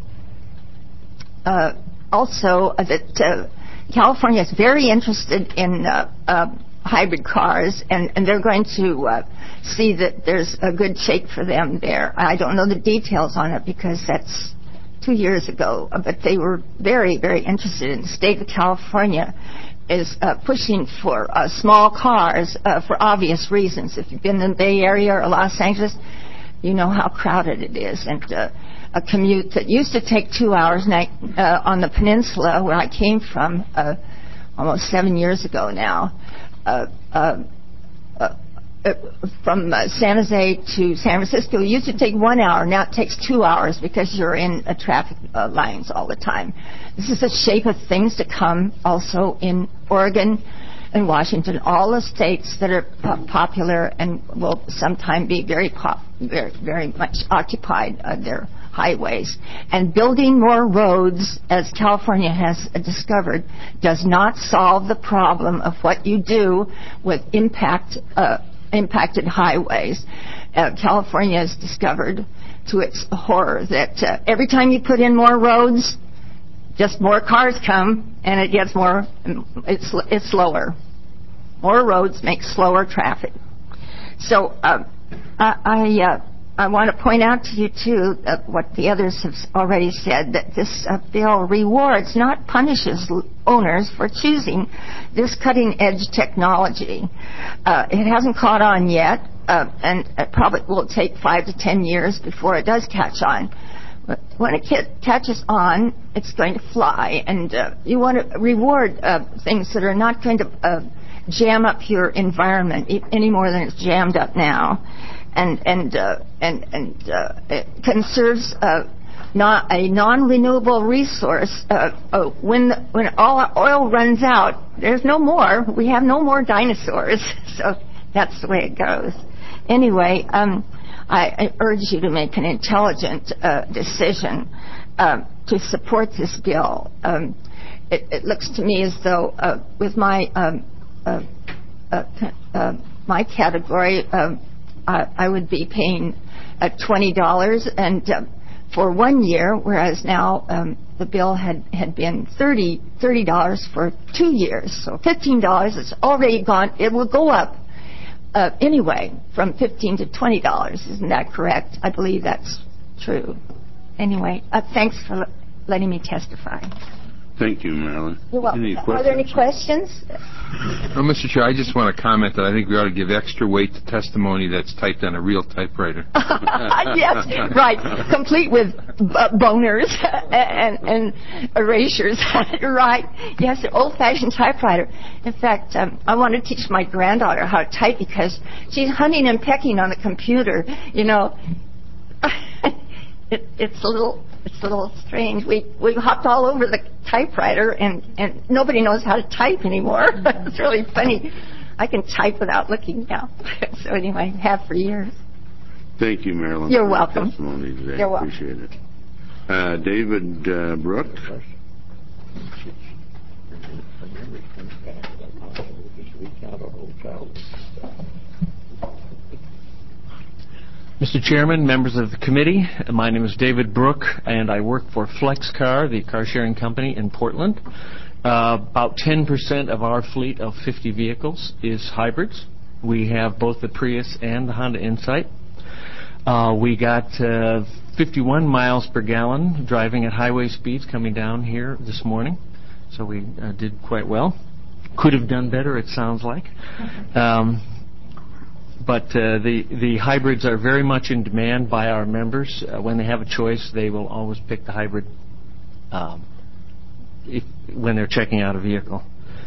Speaker 15: uh, also uh, that uh, California is very interested in uh, uh, hybrid cars, and, and they're going to uh, see that there's a good shake for them there. I don't know the details on it because that's two years ago, but they were very, very interested in the state of California is uh, pushing for uh, small cars uh, for obvious reasons. If you've been in the Bay Area or Los Angeles, you know how crowded it is. And uh, a commute that used to take two hours night, uh, on the peninsula where I came from uh, almost seven years ago now, Uh, uh, uh, uh, from uh, San Jose to San Francisco, it used to take one hour. Now it takes two hours because you're in uh, traffic uh, lines all the time. This is the shape of things to come also in Oregon and Washington, all the states that are po- popular and will sometime be very, pop- very, very much occupied uh, their highways. And building more roads, as California has discovered, does not solve the problem of what you do with impact uh, impacted highways. Uh, California has discovered to its horror that uh, every time you put in more roads, just more cars come, and it gets more, it's, it's slower. More roads make slower traffic. So uh, I, I, uh, I want to point out to you, too, uh, what the others have already said, that this uh, bill rewards, not punishes owners for choosing this cutting-edge technology. Uh, it hasn't caught on yet, uh, and it probably will take five to ten years before it does catch on. But when it catches on, it's going to fly, and uh, you want to reward uh, things that are not going to uh, jam up your environment any more than it's jammed up now, and and uh, and and uh, it conserves uh, not a non-renewable resource. Uh, uh, when when all oil runs out, there's no more. We have no more dinosaurs. So that's the way it goes. Anyway, um, I, I urge you to make an intelligent uh, decision uh, to support this bill. Um, it, it looks to me as though uh, with my um, uh, uh, uh, my category, uh, I, I would be paying uh, twenty dollars and uh, for one year, whereas now um, the bill had, had been thirty dollars for two years. So fifteen dollars is already gone. It will go up uh, anyway from fifteen to twenty dollars. Isn't that correct? I believe that's true. Anyway, uh, thanks for l- letting me testify.
Speaker 1: Thank you, Marilyn.
Speaker 15: You're welcome.
Speaker 1: Any
Speaker 15: Are there any questions?
Speaker 13: Well, Mister Chair, I just want to comment that I think we ought to give extra weight to testimony that's typed on a real typewriter.
Speaker 15: Yes, right. Complete with uh, boners and, and erasures. Right. Yes, old-fashioned typewriter. In fact, um, I want to teach my granddaughter how to type because she's hunting and pecking on the computer. You know, it, it's a little... It's a little strange. We we hopped all over the typewriter, and, and nobody knows how to type anymore. It's really funny. I can type without looking now. So anyway, have for years.
Speaker 1: Thank you, Marilyn.
Speaker 15: You're
Speaker 1: for
Speaker 15: welcome.
Speaker 1: Testimony today.
Speaker 15: You're welcome.
Speaker 1: Appreciate it. Uh, David uh, Brooke.
Speaker 16: Mister Chairman, members of the committee, my name is David Brooke, and I work for FlexCar, the car-sharing company in Portland. Uh, about ten percent of our fleet of fifty vehicles is hybrids. We have both the Prius and the Honda Insight. Uh, we got uh, fifty-one miles per gallon driving at highway speeds coming down here this morning, so we uh, did quite well. Could have done better, it sounds like. Um, But uh, the the hybrids are very much in demand by our members. Uh, when they have a choice, they will always pick the hybrid um, if, when they're checking out a vehicle.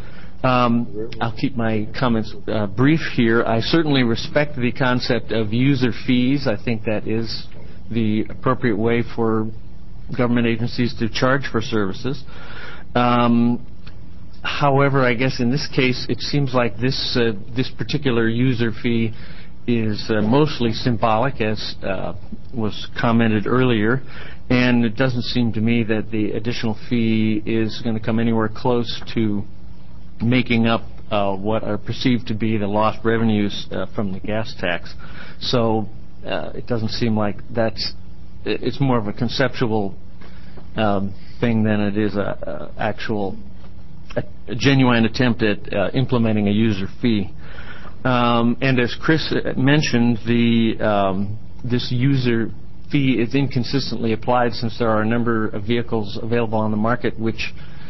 Speaker 16: Um, I'll keep my comments uh, brief here. I certainly respect the concept of user fees. I think that is the appropriate way for government agencies to charge for services. Um, However, I guess in this case, it seems like this uh, this particular user fee is uh, mostly symbolic, as uh, was commented earlier, and it doesn't seem to me that the additional fee is going to come anywhere close to making up uh, what are perceived to be the lost revenues uh, from the gas tax. So uh, it doesn't seem like that's. It's more of a conceptual um, thing than it is a, a actual. A genuine attempt at uh, implementing a user fee. Um, and as Chris mentioned, the um, this user fee is inconsistently applied since there are a number of vehicles available on the market which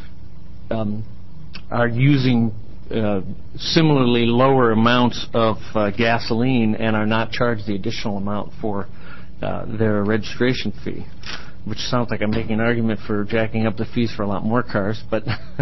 Speaker 16: um, are using uh, similarly lower amounts of uh, gasoline and are not charged the additional amount for uh, their registration fee. Which sounds like I'm making an argument for jacking up the fees for a lot more cars. But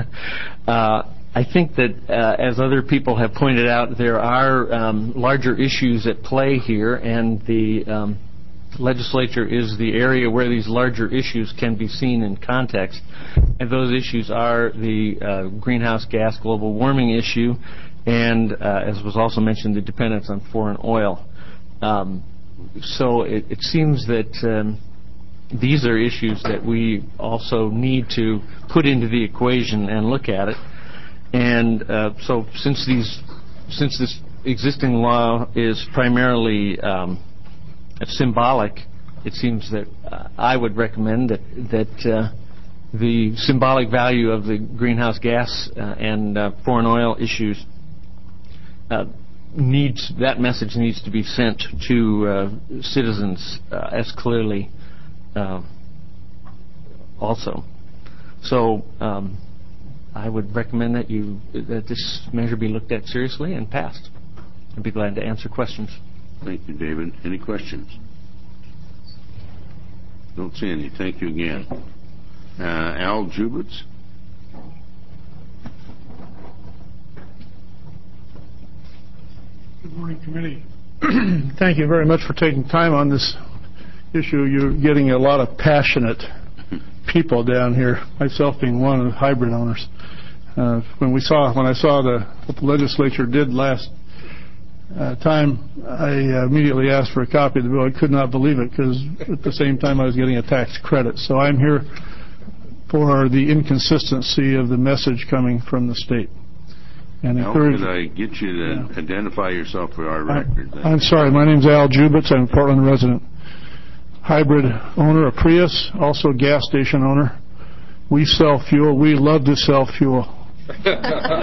Speaker 16: uh, I think that, uh, as other people have pointed out, there are um, larger issues at play here, and the um, legislature is the area where these larger issues can be seen in context. And those issues are the uh, greenhouse gas global warming issue and, uh, as was also mentioned, the dependence on foreign oil. Um, so it, it seems that... Um, These are issues that we also need to put into the equation and look at it. And uh, so, since these, since this existing law is primarily um, symbolic, it seems that uh, I would recommend that that uh, the symbolic value of the greenhouse gas uh, and uh, foreign oil issues uh, needs that message needs to be sent to uh, citizens uh, as clearly uh, also. So um, I would recommend that you that this measure be looked at seriously and passed. I'd be glad to answer questions.
Speaker 1: Thank you, David. Any questions? Don't see any. Thank you again. Uh, Al Jubitz.
Speaker 17: Good morning, committee. Thank you very much for taking time on this issue. You're getting a lot of passionate people down here, myself being one of the hybrid owners. Uh, when we saw, when I saw the, what the legislature did last uh, time, I immediately asked for a copy of the bill. I could not believe it because at the same time I was getting a tax credit. So I'm here for the inconsistency of the message coming from the state. And
Speaker 1: How
Speaker 17: encourage,
Speaker 1: could I get you to yeah. identify yourself for our record?
Speaker 17: I'm sorry. My name's Al Jubitz. I'm a Portland resident. Hybrid owner, a Prius, also a gas station owner. We sell fuel. We love to sell fuel. But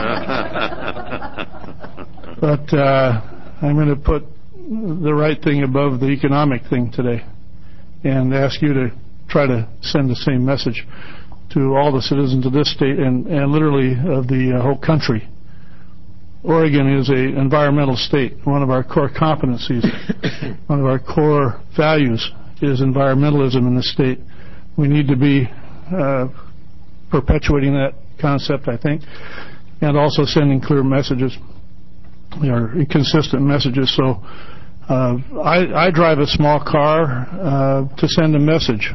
Speaker 17: uh, I'm going to put the right thing above the economic thing today and ask you to try to send the same message to all the citizens of this state and, and literally of the uh, whole country. Oregon is an environmental state. One of our core competencies, one of our core values is environmentalism in the state. We need to be uh, perpetuating that concept, I think, and also sending clear messages or consistent messages. So uh, I, I drive a small car uh, to send a message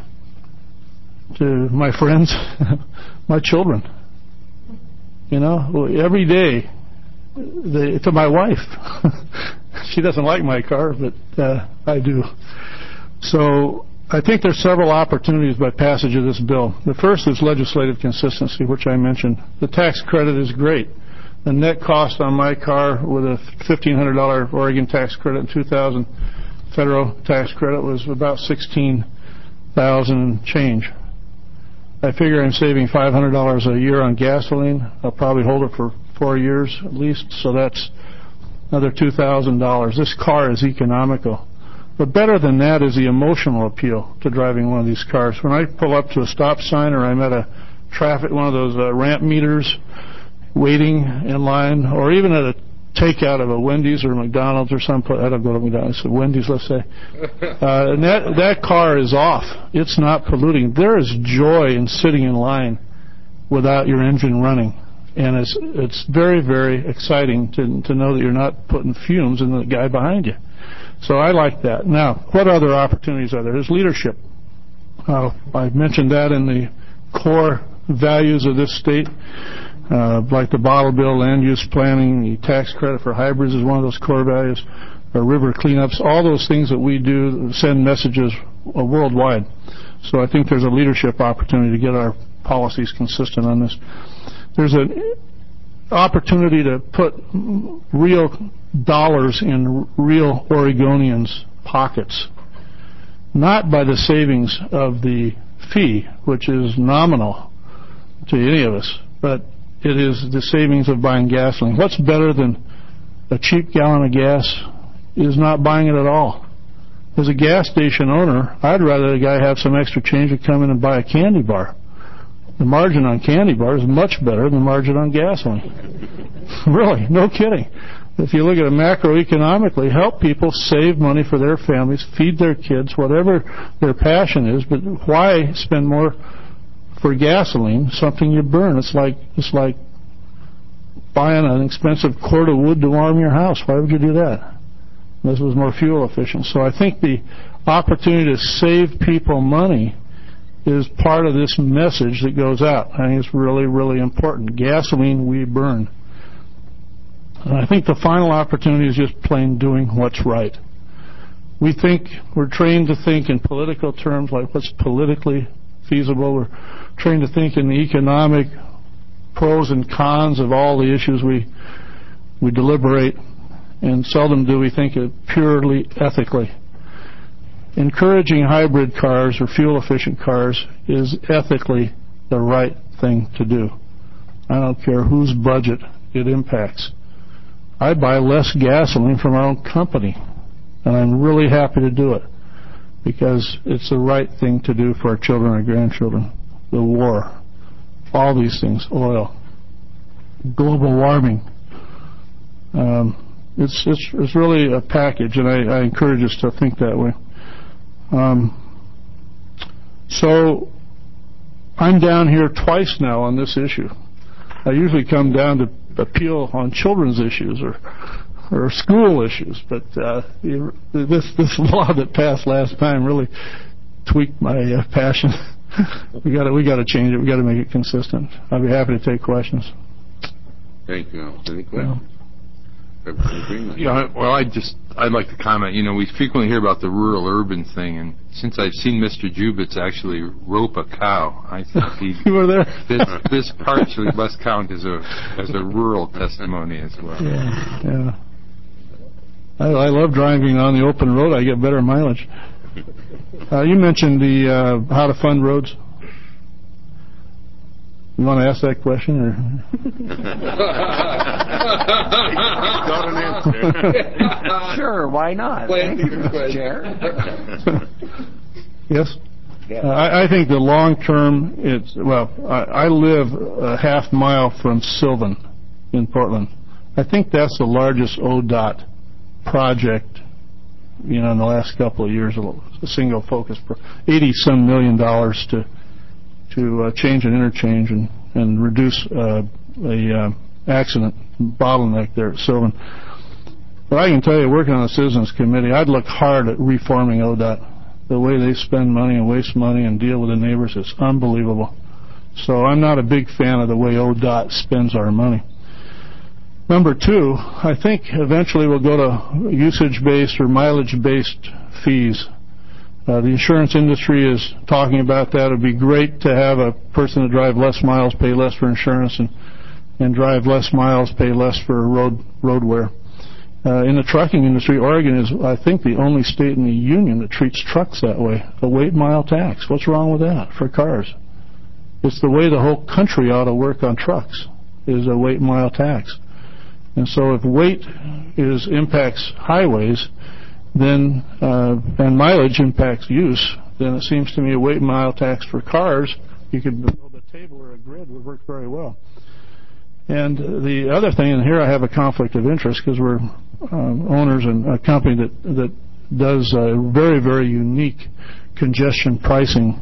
Speaker 17: to my friends, my children. You know, every day, they, to my wife. She doesn't like my car, but uh, I do. So I think there's several opportunities by passage of this bill. The first is legislative consistency, which I mentioned. The tax credit is great. The net cost on my car with a fifteen hundred dollars Oregon tax credit and two thousand dollars federal tax credit was about sixteen thousand dollars and change. I figure I'm saving five hundred dollars a year on gasoline. I'll probably hold it for four years at least, so that's another two thousand dollars. This car is economical. But better than that is the emotional appeal to driving one of these cars. When I pull up to a stop sign or I'm at a traffic, one of those uh, ramp meters, waiting in line, or even at a takeout of a Wendy's or a McDonald's or some place. I don't go to McDonald's, so Wendy's, let's say. Uh, and that, that car is off. It's not polluting. There is joy in sitting in line without your engine running. And it's it's very, very exciting to to know that you're not putting fumes in the guy behind you. So I like that. Now, what other opportunities are there? There's leadership. Uh, I've mentioned that in the core values of this state, uh, like the bottle bill, land use planning, the tax credit for hybrids is one of those core values, or river cleanups, all those things that we do send messages uh, worldwide. So I think there's a leadership opportunity to get our policies consistent on this. There's an opportunity to put real dollars in real Oregonians' pockets, not by the savings of the fee, which is nominal to any of us, but it is the savings of buying gasoline. What's better than a cheap gallon of gas is not buying it at all. As a gas station owner, I'd rather the guy have some extra change to come in and buy a candy bar. The margin on candy bars is much better than the margin on gasoline. Really, no kidding. If you look at it macroeconomically, help people save money for their families, feed their kids, whatever their passion is, but why spend more for gasoline, something you burn? It's like it's like buying an expensive cord of wood to warm your house. Why would you do that? This was more fuel efficient. So I think the opportunity to save people money is part of this message that goes out. I think it's really, really important. Gasoline we burn. And I think the final opportunity is just plain doing what's right. We think, we're trained to think in political terms, like what's politically feasible. We're trained to think in the economic pros and cons of all the issues we we deliberate, and seldom do we think it purely ethically. encouraging hybrid cars or fuel-efficient cars is ethically the right thing to do. I don't care whose budget it impacts. I buy less gasoline from our own company, and I'm really happy to do it because it's the right thing to do for our children and grandchildren. The war, all these things, oil, global warming. Um, it's, it's, it's really a package, and I, I encourage us to think that way. Um, so I'm down here twice now on this issue. I usually come down to appeal on children's issues or or school issues, but uh, this this law that passed last time really tweaked my uh, passion. we got to we got to change it. We got to make it consistent. I'll be happy to take questions.
Speaker 1: Thank you. Any questions?
Speaker 13: Yeah, well, I just I'd like to comment. You know, we frequently hear about the rural-urban thing, and since I've seen Mister Jubitz actually rope a cow, I think he
Speaker 17: you were there.
Speaker 13: This, this partially must count as a as a rural testimony as well.
Speaker 17: Yeah, yeah. I, I love driving on the open road. I get better mileage. Uh, you mentioned the uh, how to fund roads. You want to ask that question, or?
Speaker 1: Got an answer.
Speaker 8: Sure, why not? Thank you, Mister Chair.
Speaker 17: Yes. Uh, I, I think the long term, it's well. I, I live a half mile from Sylvan in Portland. I think that's the largest O D O T project, you know, in the last couple of years. A single focus, eighty some million dollars to. to uh, change an interchange and, and reduce uh, a uh, accident bottleneck there at Sylvan. But I can tell you, working on the Citizens Committee, I'd look hard at reforming O D O T. The way they spend money and waste money and deal with the neighbors is unbelievable. So I'm not a big fan of the way O D O T spends our money. Number two, I think eventually we'll go to usage-based or mileage-based fees. Uh, the insurance industry is talking about that. It would be great to have a person to drive less miles, pay less for insurance, and, and drive less miles, pay less for road road wear. Uh, in the trucking industry, Oregon is, I think, the only state in the union that treats trucks that way, a weight mile tax. What's wrong with that for cars? It's the way the whole country ought to work on trucks, is a weight mile tax. And so if weight is impacts highways, then uh, and mileage impacts use, then it seems to me a weight mile tax for cars, you could build a table or a grid, would work very well. And the other thing, and here I have a conflict of interest because we're um, owners in a company that that does uh, very, very unique congestion pricing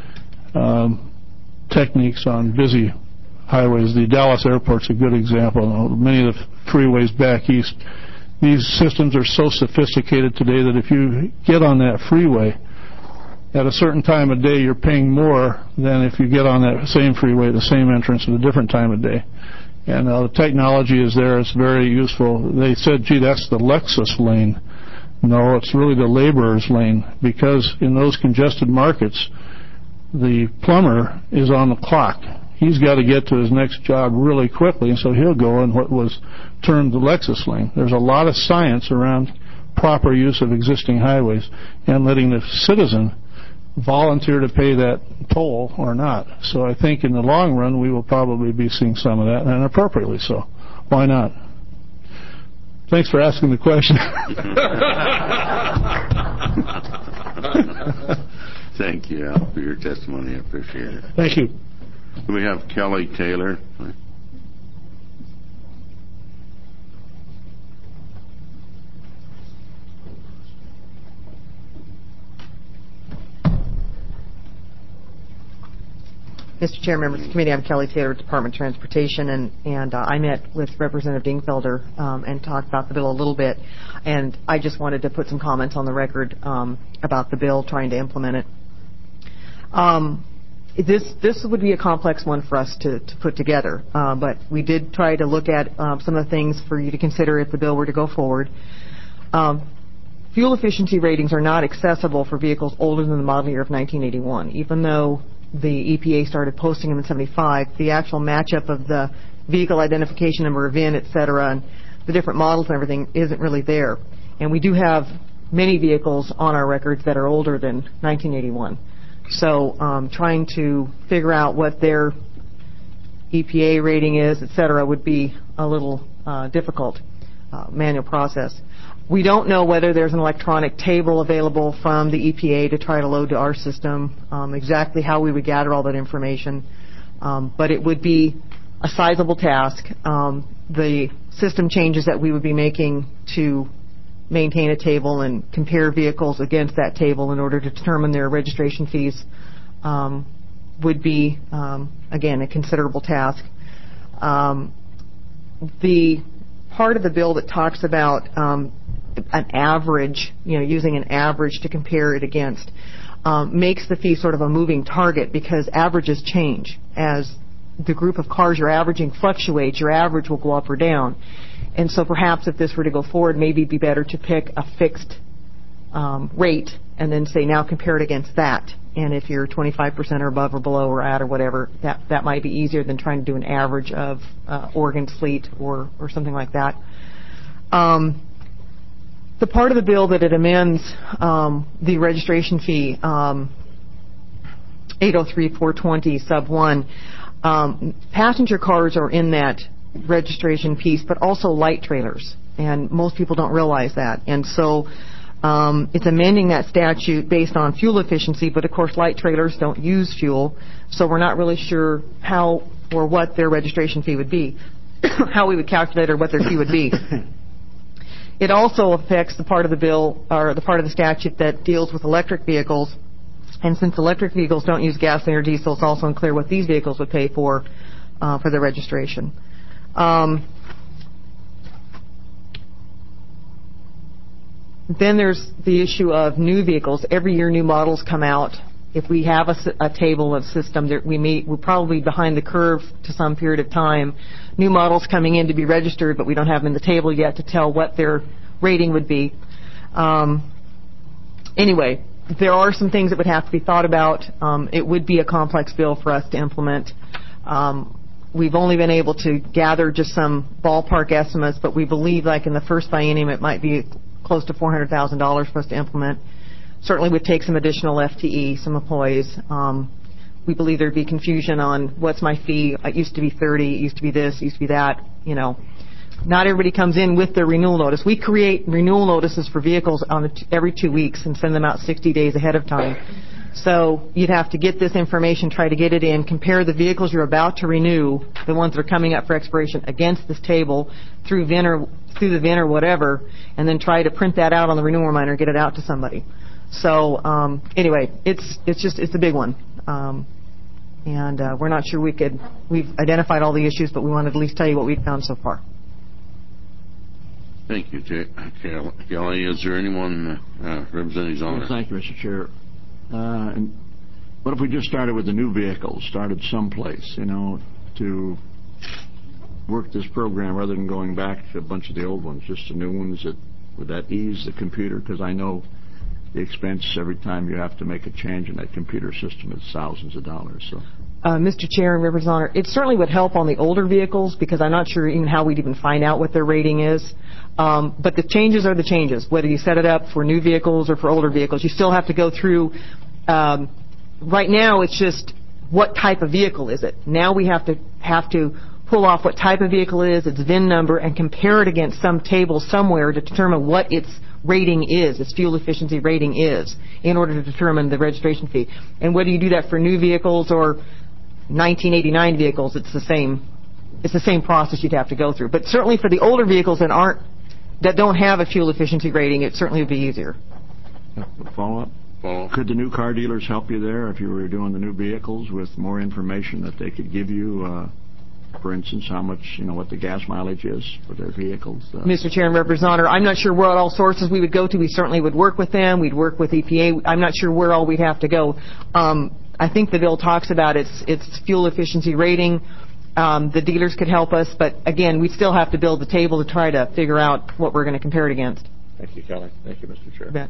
Speaker 17: um, techniques on busy highways. The Dallas airport's a good example. Many of the freeways back east, these systems are so sophisticated today that if you get on that freeway at a certain time of day, you're paying more than if you get on that same freeway at the same entrance at a different time of day. And uh, the technology is there. It's very useful. They said, gee, that's the Lexus lane. No, it's really the laborer's lane, because in those congested markets, the plumber is on the clock. He's got to get to his next job really quickly, and so he'll go in what was termed the Lexus lane. There's a lot of science around proper use of existing highways and letting the citizen volunteer to pay that toll or not. So I think in the long run we will probably be seeing some of that, and appropriately so. Why not? Thanks for asking the question.
Speaker 1: Thank you, Al, for your testimony. I appreciate it.
Speaker 17: Thank you.
Speaker 1: Do we have Kelly Taylor?
Speaker 5: Mister Chair, members of the committee, I'm Kelly Taylor, Department of Transportation, and, and uh, I met with Representative Dingfelder um, and talked about the bill a little bit, and I just wanted to put some comments on the record um, about the bill, trying to implement it. Um, this this would be a complex one for us to, to put together, uh, but we did try to look at um, some of the things for you to consider if the bill were to go forward. Um, fuel efficiency ratings are not accessible for vehicles older than the model year of nineteen eighty-one, even though the E P A started posting them in seventy-five. The actual matchup of the vehicle identification number, V I N, et cetera, and the different models and everything isn't really there. And we do have many vehicles on our records that are older than nineteen eighty-one. So um, trying to figure out what their E P A rating is, et cetera, would be a little uh, difficult uh, manual process. We don't know whether there's an electronic table available from the E P A to try to load to our system, um, exactly how we would gather all that information. Um, but it would be a sizable task. Um, the system changes that we would be making to maintain a table and compare vehicles against that table in order to determine their registration fees um, would be, um, again, a considerable task. Um, the part of the bill that talks about um, an average, you know, using an average to compare it against, um, makes the fee sort of a moving target because averages change. As the group of cars you're averaging fluctuates, your average will go up or down. And so perhaps if this were to go forward, maybe it'd be better to pick a fixed um, rate and then say, now compare it against that. And if you're twenty-five percent or above or below or at or whatever, that, that might be easier than trying to do an average of uh, Oregon's fleet or, or something like that. Um, the part of the bill that it amends um, the registration fee, um, eight oh three four twenty sub one, um, passenger cars are in that registration piece, but also light trailers, and most people don't realize that. And so um, it's amending that statute based on fuel efficiency, but of course light trailers don't use fuel, so we're not really sure how or what their registration fee would be, how we would calculate or what their fee would be. It also affects the part of the bill, or the part of the statute that deals with electric vehicles, and since electric vehicles don't use gasoline or diesel, it's also unclear what these vehicles would pay for uh, for their registration. Um, then there's the issue of new vehicles. Every year new models come out. If we have a, a table of system that we meet, we're probably behind the curve to some period of time. New models coming in to be registered, but we don't have them in the table yet to tell what their rating would be. Um, anyway, there are some things that would have to be thought about. Um, it would be a complex bill for us to implement. Um, We've only been able to gather just some ballpark estimates, but we believe, like in the first biennium, it might be close to four hundred thousand dollars for us to implement. Certainly would take some additional F T E, some employees. Um, we believe there'd be confusion on what's my fee. It used to be thirty, it used to be this, it used to be that. You know, not everybody comes in with their renewal notice. We create renewal notices for vehicles on a t- every two weeks and send them out sixty days ahead of time. So you'd have to get this information, try to get it in, compare the vehicles you're about to renew, the ones that are coming up for expiration, against this table through V I N or through the V I N or whatever, and then try to print that out on the renewal reminder and get it out to somebody. So um, anyway, it's it's just it's a big one, um, and uh, we're not sure we could. We've identified all the issues, but we wanted to at least tell you what we've found so far.
Speaker 1: Thank you, J- Kelly. Is there anyone uh, representing Zoner?
Speaker 2: Well, thank you, Mister Chair. Uh, and what if we just started with the new vehicles, started someplace, you know, to work this program rather than going back to a bunch of the old ones, just the new ones? That, would that ease the computer? Because I know the expense every time you have to make a change in that computer system is thousands of dollars. So.
Speaker 5: Uh, Mister Chair and Rivers Honor, it certainly would help on the older vehicles because I'm not sure even how we'd even find out what their rating is. Um, but the changes are the changes. Whether you set it up for new vehicles or for older vehicles, you still have to go through. Um, right now, it's just what type of vehicle is it. Now we have to have to pull off what type of vehicle it is, its V I N number, and compare it against some table somewhere to determine what its rating is, its fuel efficiency rating is, in order to determine the registration fee. And whether you do that for new vehicles or nineteen eighty-nine vehicles, it's the same. It's the same process you'd have to go through. But certainly for the older vehicles that aren't, that don't have a fuel efficiency rating, it certainly would be easier.
Speaker 2: Follow up.
Speaker 1: Follow.
Speaker 2: Could the new car dealers help you there if you were doing the new vehicles with more information that they could give you? Uh, for instance, how much, you know, what the gas mileage is for their vehicles? Uh,
Speaker 5: Mister Chair and Representative, I'm not sure where all sources we would go to. We certainly would work with them. We'd work with E P A. I'm not sure where all we'd have to go. Um, I think the bill talks about its its fuel efficiency rating. Um, the dealers could help us, but again, we'd still have to build the table to try to figure out what we're going to compare it against.
Speaker 2: Thank you, Kelly. Thank you, Mister Chair.
Speaker 5: You bet.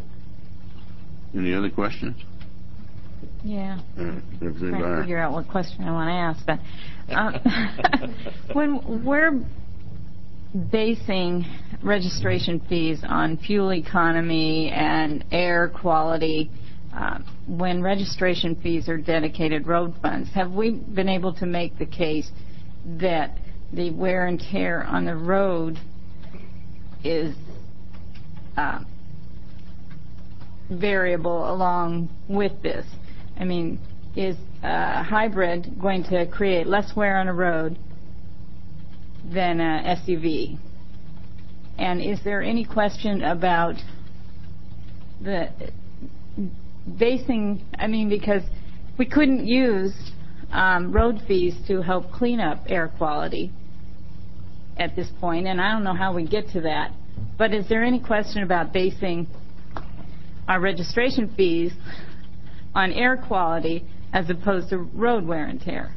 Speaker 1: Any other questions?
Speaker 7: Yeah.
Speaker 1: Uh,
Speaker 7: I'm trying to figure out what question I want to ask. But uh, when we're basing registration fees on fuel economy and air quality uh, when registration fees are dedicated road funds. Have we been able to make the case that the wear and tear on the road is uh, variable along with this? I mean, is a hybrid going to create less wear on a road than a S U V? And is there any question about the basing, I mean, because we couldn't use um, road fees to help clean up air quality at this point, and I don't know how we get to that, but is there any question about basing our registration fees on air quality as opposed to road wear and tear?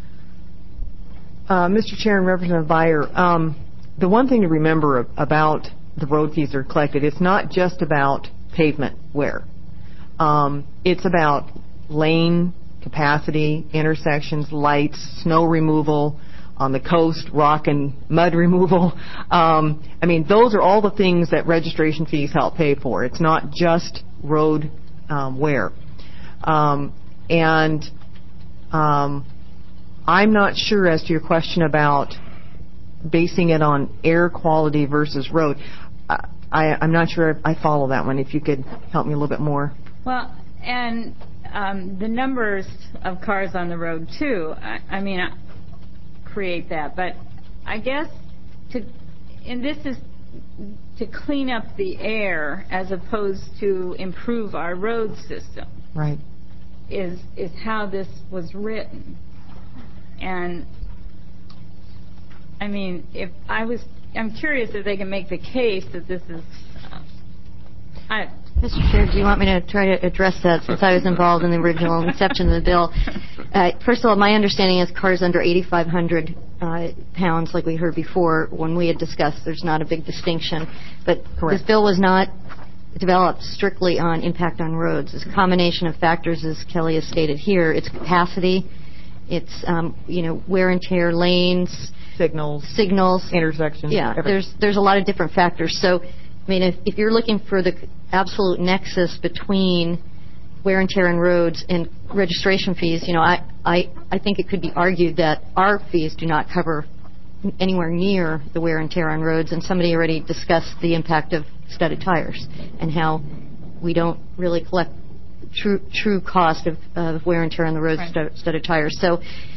Speaker 5: Uh, Mister Chair and Representative Beyer, um, the one thing to remember about the road fees that are collected, it's not just about pavement wear. Um, it's about lane capacity, intersections, lights, snow removal, on the coast, rock and mud removal. Um, I mean, those are all the things that registration fees help pay for. It's not just road um, wear. Um, and um, I'm not sure as to your question about basing it on air quality versus road. I, I, I'm not sure I follow that one. If you could help me a little bit more.
Speaker 7: Well, and um, the numbers of cars on the road, too, I, I mean, I, create that. But I guess to, and this is to clean up the air as opposed to improve our road system.
Speaker 5: Right.
Speaker 7: Is is how this was written. And I mean, if I was, I'm curious if they can make the case that this is. Uh, I,
Speaker 10: Mister Chair, do you want me to try to address that since I was involved in the original inception of the bill? Uh, first of all, my understanding is cars under eighty-five hundred uh, pounds, like we heard before, when we had discussed, there's not a big distinction. But
Speaker 5: Correct.
Speaker 10: This bill was not developed strictly on impact on roads. It's a combination of factors, as Kelly has stated here. It's capacity, it's um, you know wear and tear, lanes,
Speaker 5: signals,
Speaker 10: signals,
Speaker 5: intersections.
Speaker 10: Yeah,
Speaker 5: everything.
Speaker 10: there's there's a lot of different factors. So, I mean, if, if you're looking for the absolute nexus between wear and tear on roads and registration fees, you know, I, I, I think it could be argued that our fees do not cover anywhere near the wear and tear on roads, and somebody already discussed the impact of studded tires and how we don't really collect true true cost of, of wear and tear on the roads, right. Studded tires. So,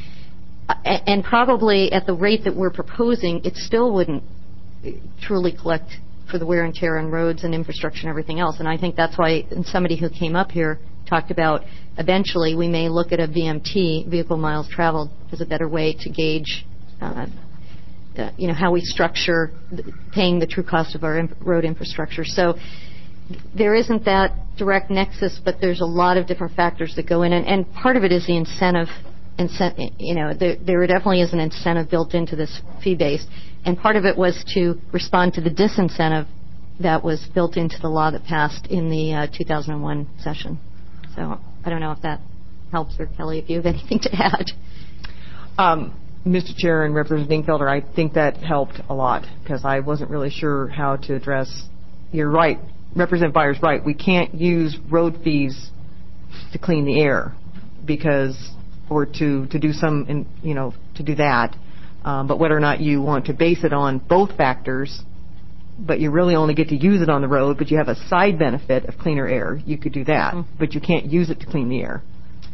Speaker 10: and probably at the rate that we're proposing, it still wouldn't truly collect for the wear and tear on roads and infrastructure and everything else. And I think that's why somebody who came up here talked about eventually we may look at a V M T, vehicle miles traveled, as a better way to gauge uh, uh, you know, how we structure paying the true cost of our in- road infrastructure. So there isn't that direct nexus, but there's a lot of different factors that go in. And, and part of it is the incentive. Incent- you know, there, there definitely is an incentive built into this fee base. And part of it was to respond to the disincentive that was built into the law that passed in the uh, two thousand one session. So I don't know if that helps, or Kelly, if you have anything to add.
Speaker 5: Um, Mister Chair and Representative Dingfelder, I think that helped a lot because I wasn't really sure how to address. You're right. Representative Beyer's right. We can't use road fees to clean the air because, or to, to do some, in, you know, to do that. Um, but whether or not you want to base it on both factors, but you really only get to use it on the road, but you have a side benefit of cleaner air, you could do that. Mm-hmm. But you can't use it to clean the air.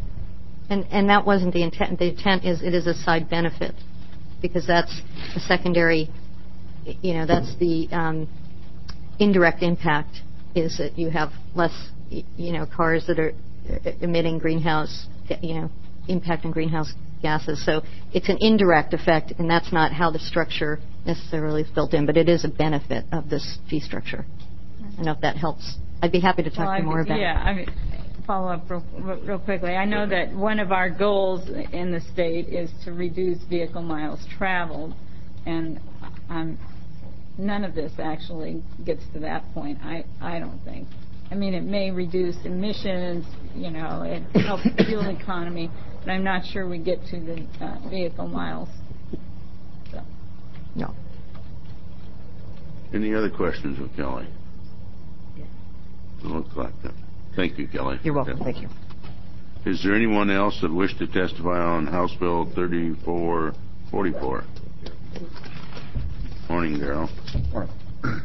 Speaker 10: And and that wasn't the intent. The intent is it is a side benefit because that's a secondary, you know, that's the um, indirect impact is that you have less, you know, cars that are emitting greenhouse, you know, impact on greenhouse gases. So it's an indirect effect, and that's not how the structure necessarily is built in, but it is a benefit of this fee structure. I don't know if that helps. I'd be happy to talk
Speaker 7: well,
Speaker 10: to you more about
Speaker 7: yeah,
Speaker 10: it.
Speaker 7: Yeah, I mean, follow up real, real quickly. I know that one of our goals in the state is to reduce vehicle miles traveled, and um, none of this actually gets to that point, I, I don't think. I mean, it may reduce emissions, you know, it helps the fuel economy, but I'm not sure we get to the uh, vehicle miles. So.
Speaker 5: No.
Speaker 1: Any other questions of Kelly? Doesn't look like that. Thank you, Kelly.
Speaker 5: You're welcome. Thank you.
Speaker 1: Is there anyone else that wished to testify on House Bill thirty-four forty-four? Morning, Darrell.
Speaker 18: Morning.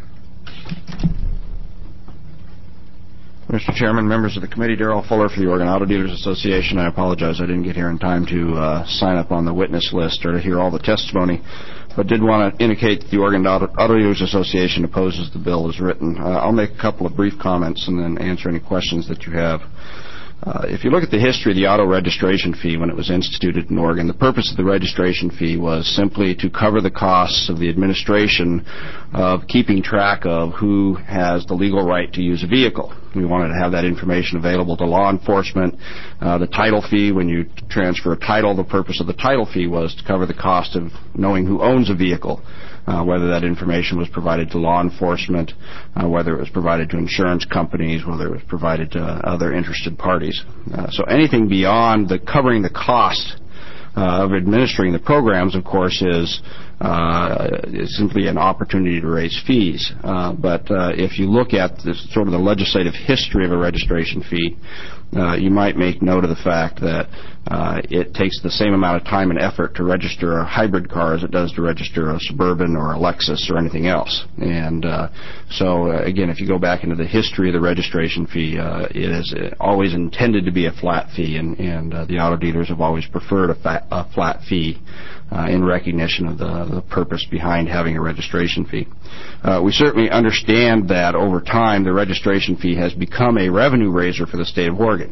Speaker 18: Mister Chairman, members of the committee, Darrell Fuller for the Oregon Auto Dealers Association. I apologize I didn't get here in time to uh, sign up on the witness list or to hear all the testimony, but did want to indicate that the Oregon Auto, Auto Dealers Association opposes the bill as written. Uh, I'll make a couple of brief comments and then answer any questions that you have. Uh, if you look at the history of the auto registration fee when it was instituted in Oregon, the purpose of the registration fee was simply to cover the costs of the administration of keeping track of who has the legal right to use a vehicle. We wanted to have that information available to law enforcement. Uh, the title fee, when you transfer a title, the purpose of the title fee was to cover the cost of knowing who owns a vehicle. Uh, whether that information was provided to law enforcement, uh, whether it was provided to insurance companies, whether it was provided to other interested parties. Uh, so anything beyond the covering the cost uh, of administering the programs, of course, is, uh, is simply an opportunity to raise fees. Uh, but uh, if you look at this, sort of the legislative history of a registration fee, uh, you might make note of the fact that uh, it takes the same amount of time and effort to register a hybrid car as it does to register a Suburban or a Lexus or anything else. And uh, so, uh, again, if you go back into the history of the registration fee, uh, it is always intended to be a flat fee, and, and uh, the auto dealers have always preferred a, fat, a flat fee uh, in recognition of the, the purpose behind having a registration fee. Uh, we certainly understand that over time the registration fee has become a revenue raiser for the state of Oregon.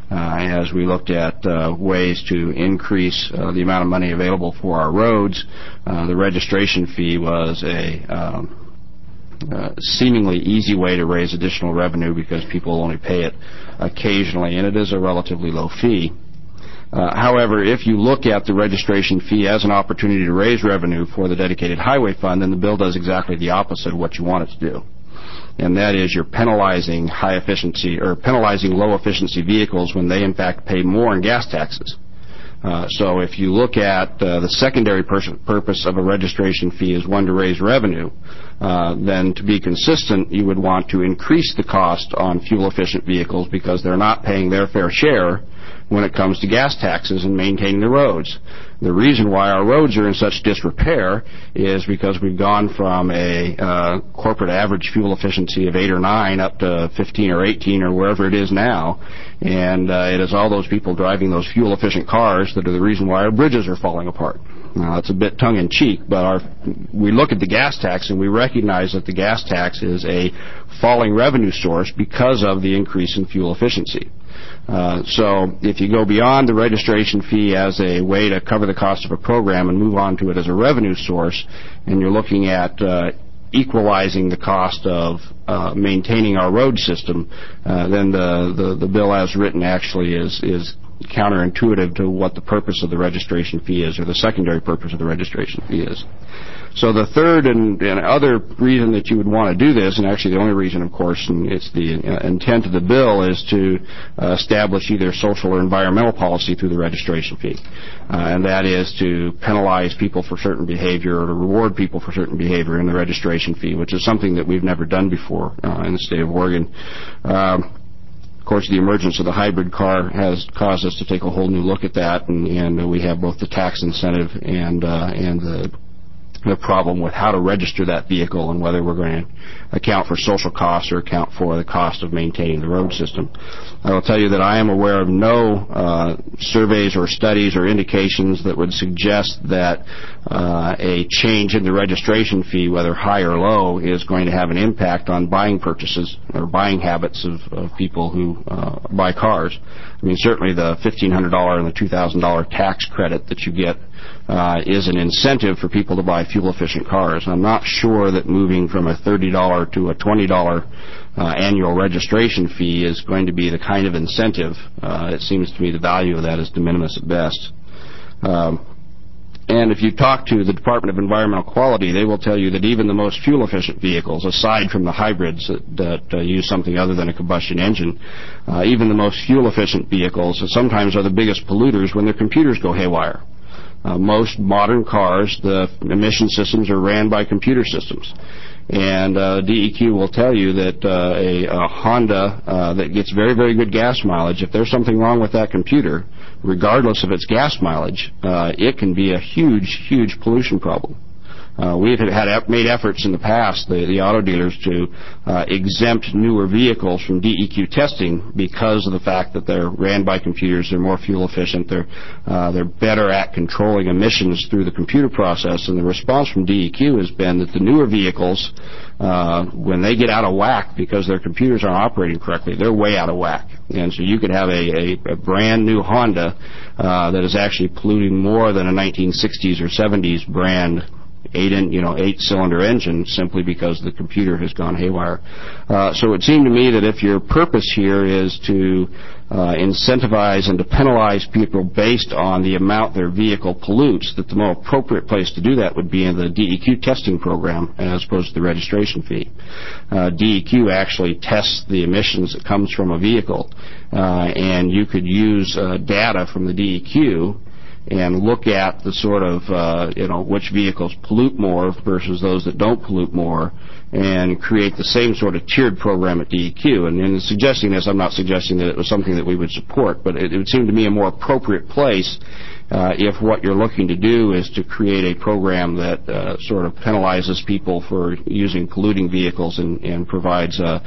Speaker 18: Uh, as we looked at uh, ways to increase uh, the amount of money available for our roads, uh, the registration fee was a um, uh, seemingly easy way to raise additional revenue because people only pay it occasionally, and it is a relatively low fee. Uh, however, if you look at the registration fee as an opportunity to raise revenue for the dedicated highway fund, then the bill does exactly the opposite of what you want it to do. And that is you're penalizing high efficiency or penalizing low efficiency vehicles when they in fact pay more in gas taxes. Uh, so if you look at uh, the secondary pers- purpose of a registration fee is one to raise revenue, uh, then to be consistent you would want to increase the cost on fuel efficient vehicles because they're not paying their fair share when it comes to gas taxes and maintaining the roads. The reason why our roads are in such disrepair is because we've gone from a uh, corporate average fuel efficiency of eight or nine up to fifteen or eighteen or wherever it is now, and uh, it is all those people driving those fuel efficient cars that are the reason why our bridges are falling apart. Now, that's a bit tongue-in-cheek, but our, we look at the gas tax and we recognize that the gas tax is a falling revenue source because of the increase in fuel efficiency. Uh, so if you go beyond the registration fee as a way to cover the cost of a program and move on to it as a revenue source, and you're looking at uh, equalizing the cost of uh, maintaining our road system, uh, then the, the, the bill as written actually is, is counterintuitive to what the purpose of the registration fee is, or the secondary purpose of the registration fee is. So the third and, and other reason that you would want to do this, and actually the only reason, of course, and it's the uh, intent of the bill, is to uh, establish either social or environmental policy through the registration fee. Uh, and that is to penalize people for certain behavior or to reward people for certain behavior in the registration fee, which is something that we've never done before uh, in the state of Oregon. Um, Of course, the emergence of the hybrid car has caused us to take a whole new look at that, and, and we have both the tax incentive and uh, and the the problem with how to register that vehicle and whether we're going to account for social costs or account for the cost of maintaining the road system. I will tell you that I am aware of no uh, surveys or studies or indications that would suggest that uh, a change in the registration fee, whether high or low, is going to have an impact on buying purchases or buying habits of, of people who uh, buy cars. I mean, certainly the fifteen hundred dollars and the two thousand dollars tax credit that you get Uh, is an incentive for people to buy fuel-efficient cars. I'm not sure that moving from a thirty dollars to a twenty dollars uh, annual registration fee is going to be the kind of incentive. Uh, it seems to me the value of that is de minimis at best. Um, and if you talk to the Department of Environmental Quality, they will tell you that even the most fuel-efficient vehicles, aside from the hybrids that, that uh, use something other than a combustion engine, uh, even the most fuel-efficient vehicles sometimes are the biggest polluters when their computers go haywire. Uh, most modern cars, the emission systems are ran by computer systems. And uh, D E Q will tell you that uh, a, a Honda uh, that gets very, very good gas mileage, if there's something wrong with that computer, regardless of its gas mileage, uh, it can be a huge, huge pollution problem. Uh, we've had made efforts in the past, the, the auto dealers, to uh, exempt newer vehicles from D E Q testing because of the fact that they're ran by computers, they're more fuel efficient, they're uh, they're better at controlling emissions through the computer process. And the response from D E Q has been that the newer vehicles, uh, when they get out of whack because their computers aren't operating correctly, they're way out of whack. And so you could have a, a, a brand new Honda uh, that is actually polluting more than a nineteen sixties or seventies brand eight in, you know, eight-cylinder engine simply because the computer has gone haywire. Uh, so it seemed to me that if your purpose here is to uh, incentivize and to penalize people based on the amount their vehicle pollutes, that the more appropriate place to do that would be in the D E Q testing program as opposed to the registration fee. Uh, D E Q actually tests the emissions that comes from a vehicle, uh, and you could use uh, data from the D E Q and look at the sort of, uh, you know, which vehicles pollute more versus those that don't pollute more, and create the same sort of tiered program at D E Q. And in suggesting this, I'm not suggesting that it was something that we would support, but it, it would seem to me a more appropriate place uh, if what you're looking to do is to create a program that uh, sort of penalizes people for using polluting vehicles and, and provides a,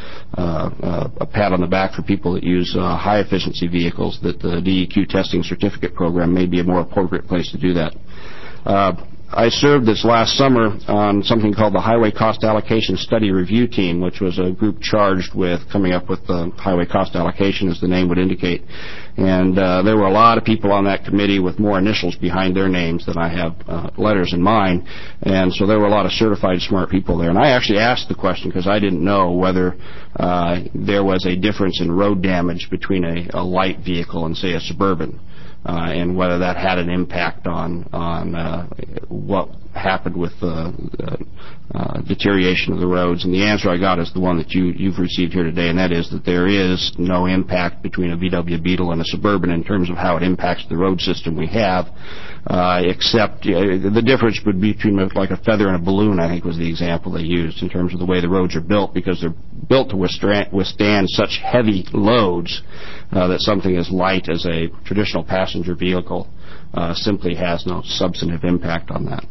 Speaker 18: a, a pat on the back for people that use uh, high-efficiency vehicles, that the D E Q testing certificate program may be a more appropriate place to do that. Uh, I served this last summer on something called the Highway Cost Allocation Study Review Team, which was a group charged with coming up with the highway cost allocation, as the name would indicate. And uh, there were a lot of people on that committee with more initials behind their names than I have uh, letters in mine. And so there were a lot of certified smart people there. And I actually asked the question because I didn't know whether uh, there was a difference in road damage between a, a light vehicle and, say, a Suburban. Uh, and whether that had an impact on on uh, what happened with the uh, uh, deterioration of the roads. And the answer I got is the one that you, you've received here today, and that is that there is no impact between a V W Beetle and a Suburban in terms of how it impacts the road system we have, uh, except uh, the difference would be between like a feather and a balloon, I think was the example they used in terms of the way the roads are built, because they're built to withstand, withstand such heavy loads uh, that something as light as a traditional passenger vehicle uh, simply has no substantive impact on that.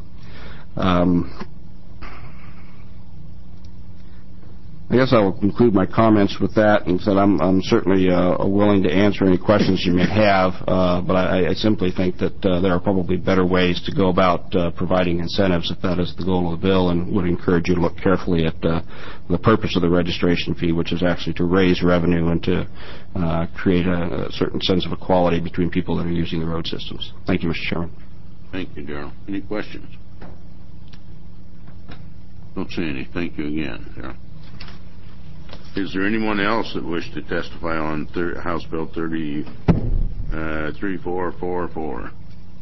Speaker 18: Um, I guess I will conclude my comments with that, and said I'm, I'm certainly uh, willing to answer any questions you may have, uh, but I, I simply think that uh, there are probably better ways to go about uh, providing incentives if that is the goal of the bill, and would encourage you to look carefully at uh, the purpose of the registration fee, which is actually to raise revenue and to uh, create a, a certain sense of equality between people that are using the road systems. Thank you, Mister Chairman.
Speaker 1: Thank you, Darrell. Any questions? Don't see any. Thank you again, Darrell. Is there anyone else that wished to testify on thir- House Bill thirty, uh, thirty-four forty-four?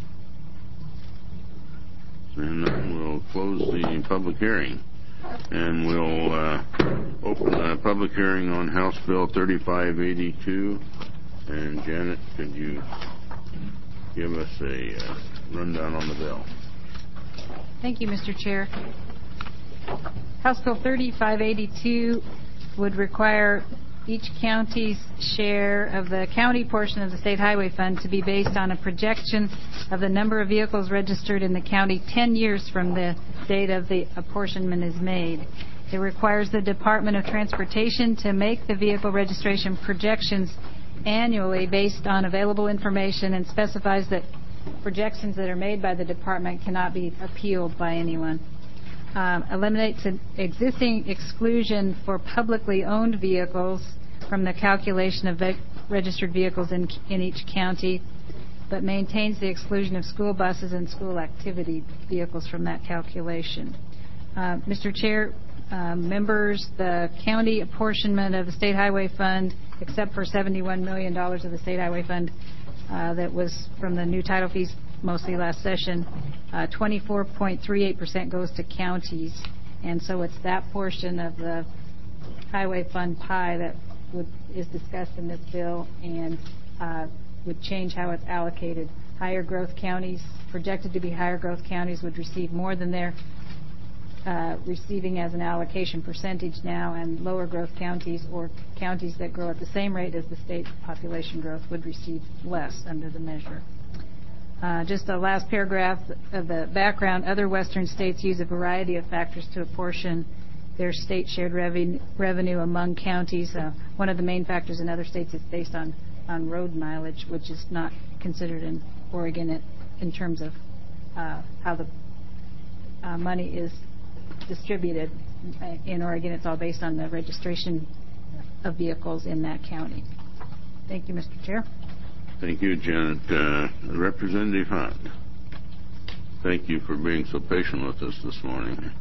Speaker 1: And then we'll close the public hearing, and we'll uh, open a public hearing on House Bill thirty-five eighty-two. And Janet, could you give us a uh, rundown on the bill?
Speaker 3: Thank you, Mister Chair. House Bill thirty-five eighty-two would require each county's share of the county portion of the State Highway Fund to be based on a projection of the number of vehicles registered in the county ten years from the date of the apportionment is made. It requires the Department of Transportation to make the vehicle registration projections annually based on available information, and specifies that projections that are made by the department cannot be appealed by anyone. Um, eliminates an existing exclusion for publicly owned vehicles from the calculation of ve- registered vehicles in, in each county, but maintains the exclusion of school buses and school activity vehicles from that calculation. Uh, Mister Chair, uh, members, the county apportionment of the State Highway Fund, except for seventy-one million dollars of the State Highway Fund uh, that was from the new title fees mostly last session, uh, twenty-four point three eight percent goes to counties, and so it's that portion of the highway fund pie that would, is discussed in this bill, and uh, would change how it's allocated higher growth counties, projected to be higher growth counties, would receive more than they're uh, receiving as an allocation percentage now, and lower growth counties or counties that grow at the same rate as the state population growth would receive less under the measure. Uh, just the last paragraph of the background, other Western states use a variety of factors to apportion their state shared revenue, revenue among counties. Uh, one of the main factors in other states is based on, on road mileage, which is not considered in Oregon in, in terms of uh, how the uh, money is distributed. In Oregon, it's all based on the registration of vehicles in that county. Thank you, Mister Chair.
Speaker 1: Thank you, Janet. Uh, Representative Hunt, thank you for being so patient with us this morning.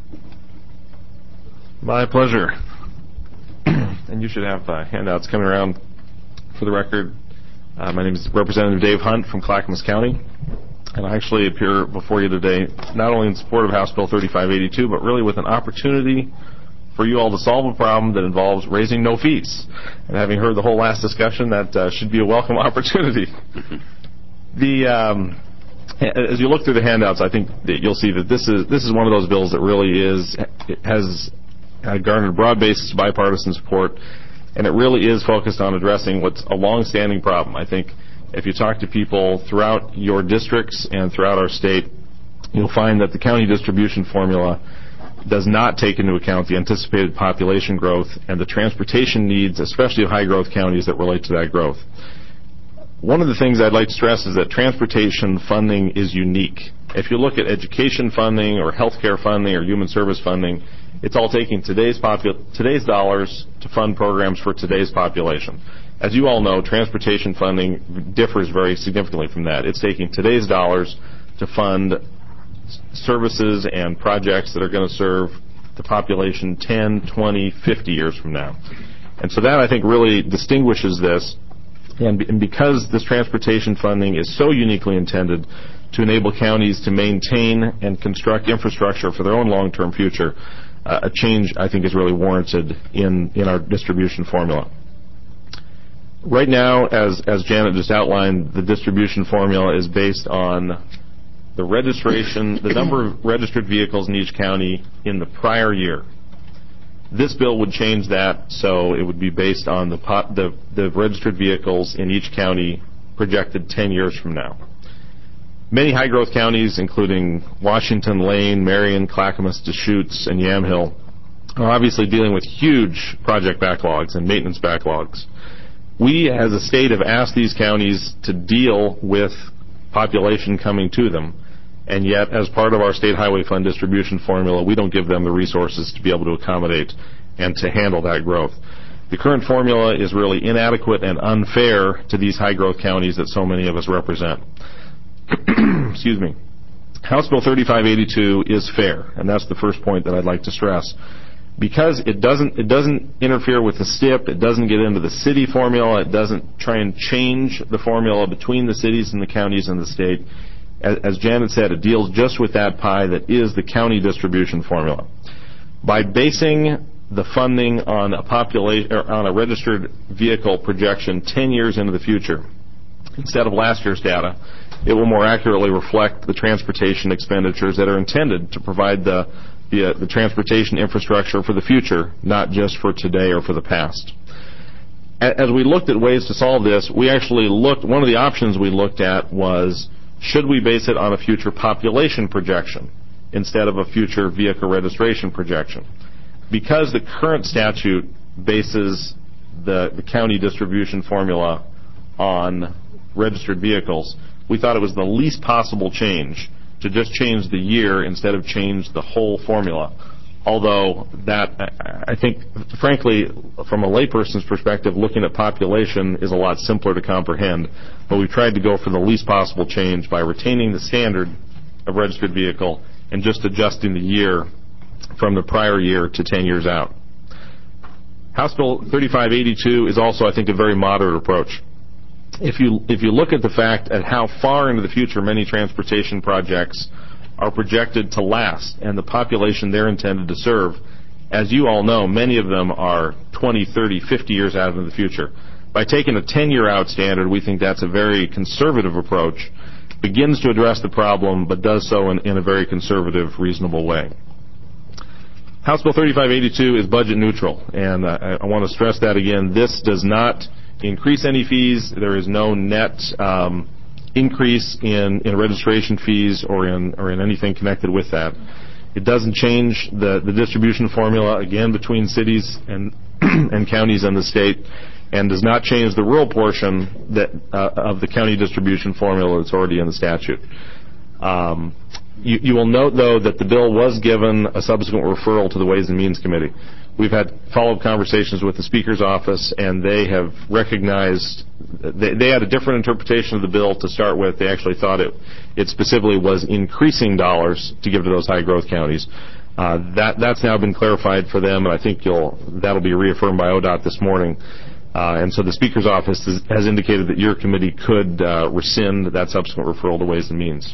Speaker 19: My pleasure. And you should have uh, handouts coming around for the record. Uh, my name is Representative Dave Hunt from Clackamas County, and I actually appear before you today not only in support of House Bill thirty-five eighty-two, but really with an opportunity for you all to solve a problem that involves raising no fees. And having heard the whole last discussion, that uh, should be a welcome opportunity. The um, as you look through the handouts, I think that you'll see that this is this is one of those bills that really is it has Uh, garnered broad-based bipartisan support, and it really is focused on addressing what's a long-standing problem. I think if you talk to people throughout your districts and throughout our state, you'll find that the county distribution formula does not take into account the anticipated population growth and the transportation needs, especially of high-growth counties, that relate to that growth. One of the things I'd like to stress is that transportation funding is unique. If you look at education funding or healthcare funding or human service funding, it's all taking today's popu- today's dollars to fund programs for today's population. As you all know, transportation funding differs very significantly from that. It's taking today's dollars to fund services and projects that are going to serve the population ten, twenty, fifty years from now. And so that, I think, really distinguishes this. And, and because this transportation funding is so uniquely intended to enable counties to maintain and construct infrastructure for their own long-term future, uh, a change, I think, is really warranted in, in our distribution formula. Right now, as, as Janet just outlined, the distribution formula is based on the registration, the number of registered vehicles in each county in the prior year. This bill would change that, so it would be based on the, pot, the, the registered vehicles in each county projected ten years from now. Many high-growth counties, including Washington, Lane, Marion, Clackamas, Deschutes, and Yamhill, are obviously dealing with huge project backlogs and maintenance backlogs. We, as a state, have asked these counties to deal with population coming to them, and yet, as part of our state highway fund distribution formula, we don't give them the resources to be able to accommodate and to handle that growth. The current formula is really inadequate and unfair to these high-growth counties that so many of us represent. Excuse me. House Bill thirty-five eighty-two is fair, and that's the first point that I'd like to stress. Because it doesn't, it doesn't interfere with the S T I P, it doesn't get into the city formula, it doesn't try and change the formula between the cities and the counties and the state. As, as Janet said, it deals just with that pie that is the county distribution formula. By basing the funding on a population, or on a registered vehicle projection ten years into the future, instead of last year's data, it will more accurately reflect the transportation expenditures that are intended to provide the, the, uh, the transportation infrastructure for the future, not just for today or for the past. As we looked at ways to solve this, we actually looked, one of the options we looked at was, should we base it on a future population projection instead of a future vehicle registration projection? Because the current statute bases the, the county distribution formula on registered vehicles, we thought it was the least possible change to just change the year instead of change the whole formula. Although that, I think, frankly, from a layperson's perspective, looking at population is a lot simpler to comprehend. But we tried to go for the least possible change by retaining the standard of registered vehicle and just adjusting the year from the prior year to ten years out. House Bill thirty-five eighty-two is also, I think, a very moderate approach. If you if you look at the fact at how far into the future many transportation projects are projected to last and the population they're intended to serve, as you all know, many of them are twenty, thirty, fifty years out into the future. By taking a ten-year out standard, we think that's a very conservative approach, begins to address the problem, but does so in, in a very conservative, reasonable way. House Bill thirty-five eighty-two is budget neutral, and uh, I want to stress that again. This does not increase any fees. There is no net um, increase in, in registration fees or in or in anything connected with that. It doesn't change the, the distribution formula, again, between cities and and counties and the state, and does not change the rural portion that uh, of the county distribution formula that's already in the statute. Um, you, you will note, though, that the bill was given a subsequent referral to the Ways and Means Committee. We've had follow-up conversations with the Speaker's office, and they have recognized they, they had a different interpretation of the bill to start with. They actually thought it, it specifically was increasing dollars to give to those high-growth counties. Uh, that that's now been clarified for them, and I think you'll that'll be reaffirmed by O D O T this morning. Uh, and so the Speaker's office has, has indicated that your committee could uh, rescind that subsequent referral to Ways and Means.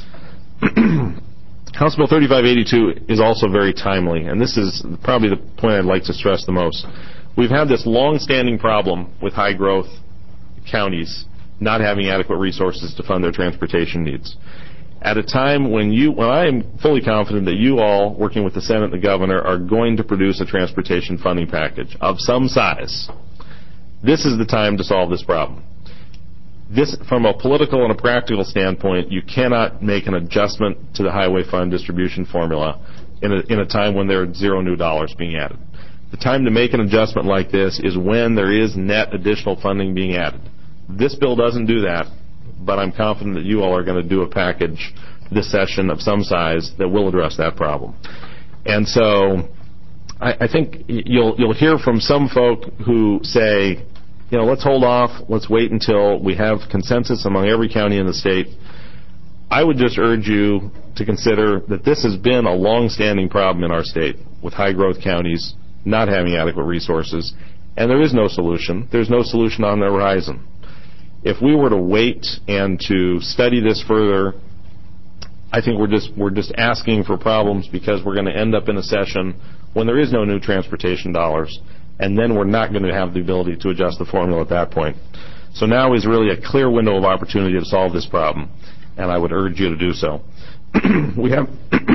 Speaker 19: House Bill thirty-five eighty-two is also very timely, and this is probably the point I'd like to stress the most. We've had this long-standing problem with high-growth counties not having adequate resources to fund their transportation needs. At a time when you, when I am fully confident that you all, working with the Senate and the Governor, are going to produce a transportation funding package of some size, this is the time to solve this problem. This, from a political and a practical standpoint, you cannot make an adjustment to the highway fund distribution formula in a, in a time when there are zero new dollars being added. The time to make an adjustment like this is when there is net additional funding being added. This bill doesn't do that, but I'm confident that you all are going to do a package this session of some size that will address that problem. And so I, I think you'll you'll hear from some folk who say, you know, let's hold off, let's wait until we have consensus among every county in the state. I would just urge you to consider that this has been a long-standing problem in our state with high-growth counties not having adequate resources, and there is no solution. There's no solution on the horizon. If we were to wait and to study this further, I think we're just we're just asking for problems, because we're going to end up in a session when there is no new transportation dollars, and then we're not going to have the ability to adjust the formula at that point. So now is really a clear window of opportunity to solve this problem, and I would urge you to do so. we have,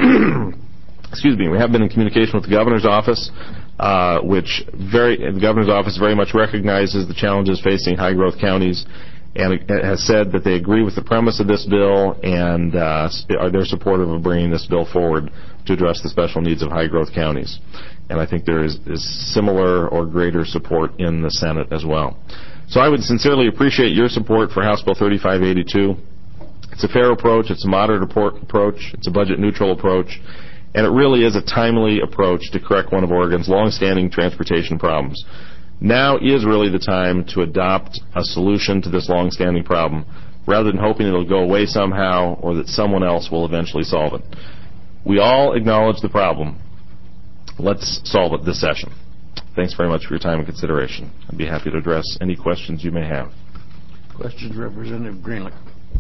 Speaker 19: excuse me, we have been in communication with the Governor's office, uh, which very the Governor's office very much recognizes the challenges facing high-growth counties, and it has said that they agree with the premise of this bill and uh, are they're supportive of bringing this bill forward to address the special needs of high-growth counties. And I think there is, is similar or greater support in the Senate as well. So I would sincerely appreciate your support for House Bill thirty-five eighty-two. It's a fair approach, it's a moderate approach, it's a budget-neutral approach, and it really is a timely approach to correct one of Oregon's long-standing transportation problems. Now is really the time to adopt a solution to this long-standing problem, rather than hoping it'll go away somehow or that someone else will eventually solve it. We all acknowledge the problem. Let's solve it this session. Thanks very much for your time and consideration. I'd be happy to address any questions you may have.
Speaker 2: Questions, Representative Greenlick.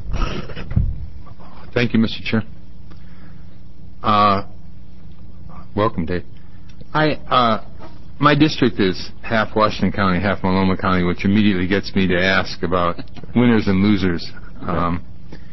Speaker 13: Thank you, Mister Chair. Uh, welcome, Dave. I, uh, my district is half Washington County, half Multnomah County, which immediately gets me to ask about winners and losers. Um,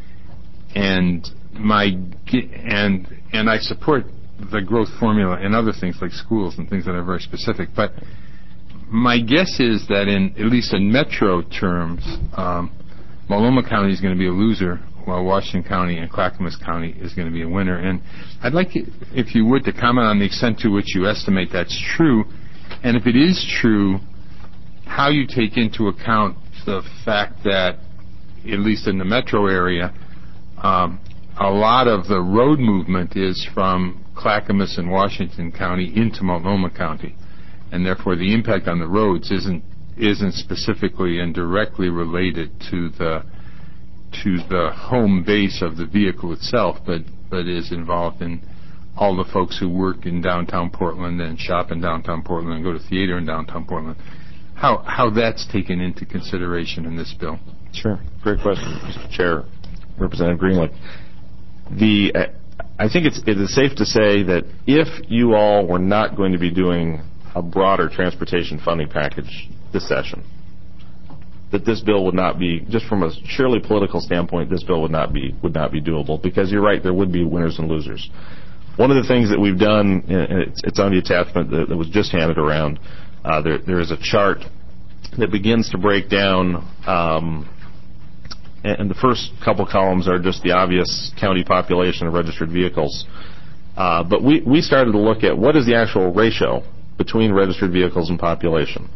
Speaker 13: and my and and I support the growth formula and other things like schools and things that are very specific. But my guess is that in, at least in metro terms, um, Multnomah County is going to be a loser, while Washington County and Clackamas County is going to be a winner. And I'd like you, if you would, to comment on the extent to which you estimate that's true, and if it is true, how you take into account the fact that, at least in the metro area, um, a lot of the road movement is from Clackamas and Washington County into Multnomah County, and therefore the impact on the roads isn't isn't specifically and directly related to the to the home base of the vehicle itself, but but is involved in all the folks who work in downtown Portland and shop in downtown Portland and go to theater in downtown Portland. How how that's taken into consideration in this bill?
Speaker 19: Sure, great question, Mister Chair, Representative Greenlick. The uh, I think it's, it is safe to say that if you all were not going to be doing a broader transportation funding package this session, that this bill would not be, just from a surely political standpoint, this bill would not be would not be doable, because you're right, there would be winners and losers. One of the things that we've done, and it's, it's on the attachment that, that was just handed around, uh, there, there is a chart that begins to break down, um, and, and the first couple columns are just the obvious county population of registered vehicles. Uh, but we, we started to look at what is the actual ratio between registered vehicles and population,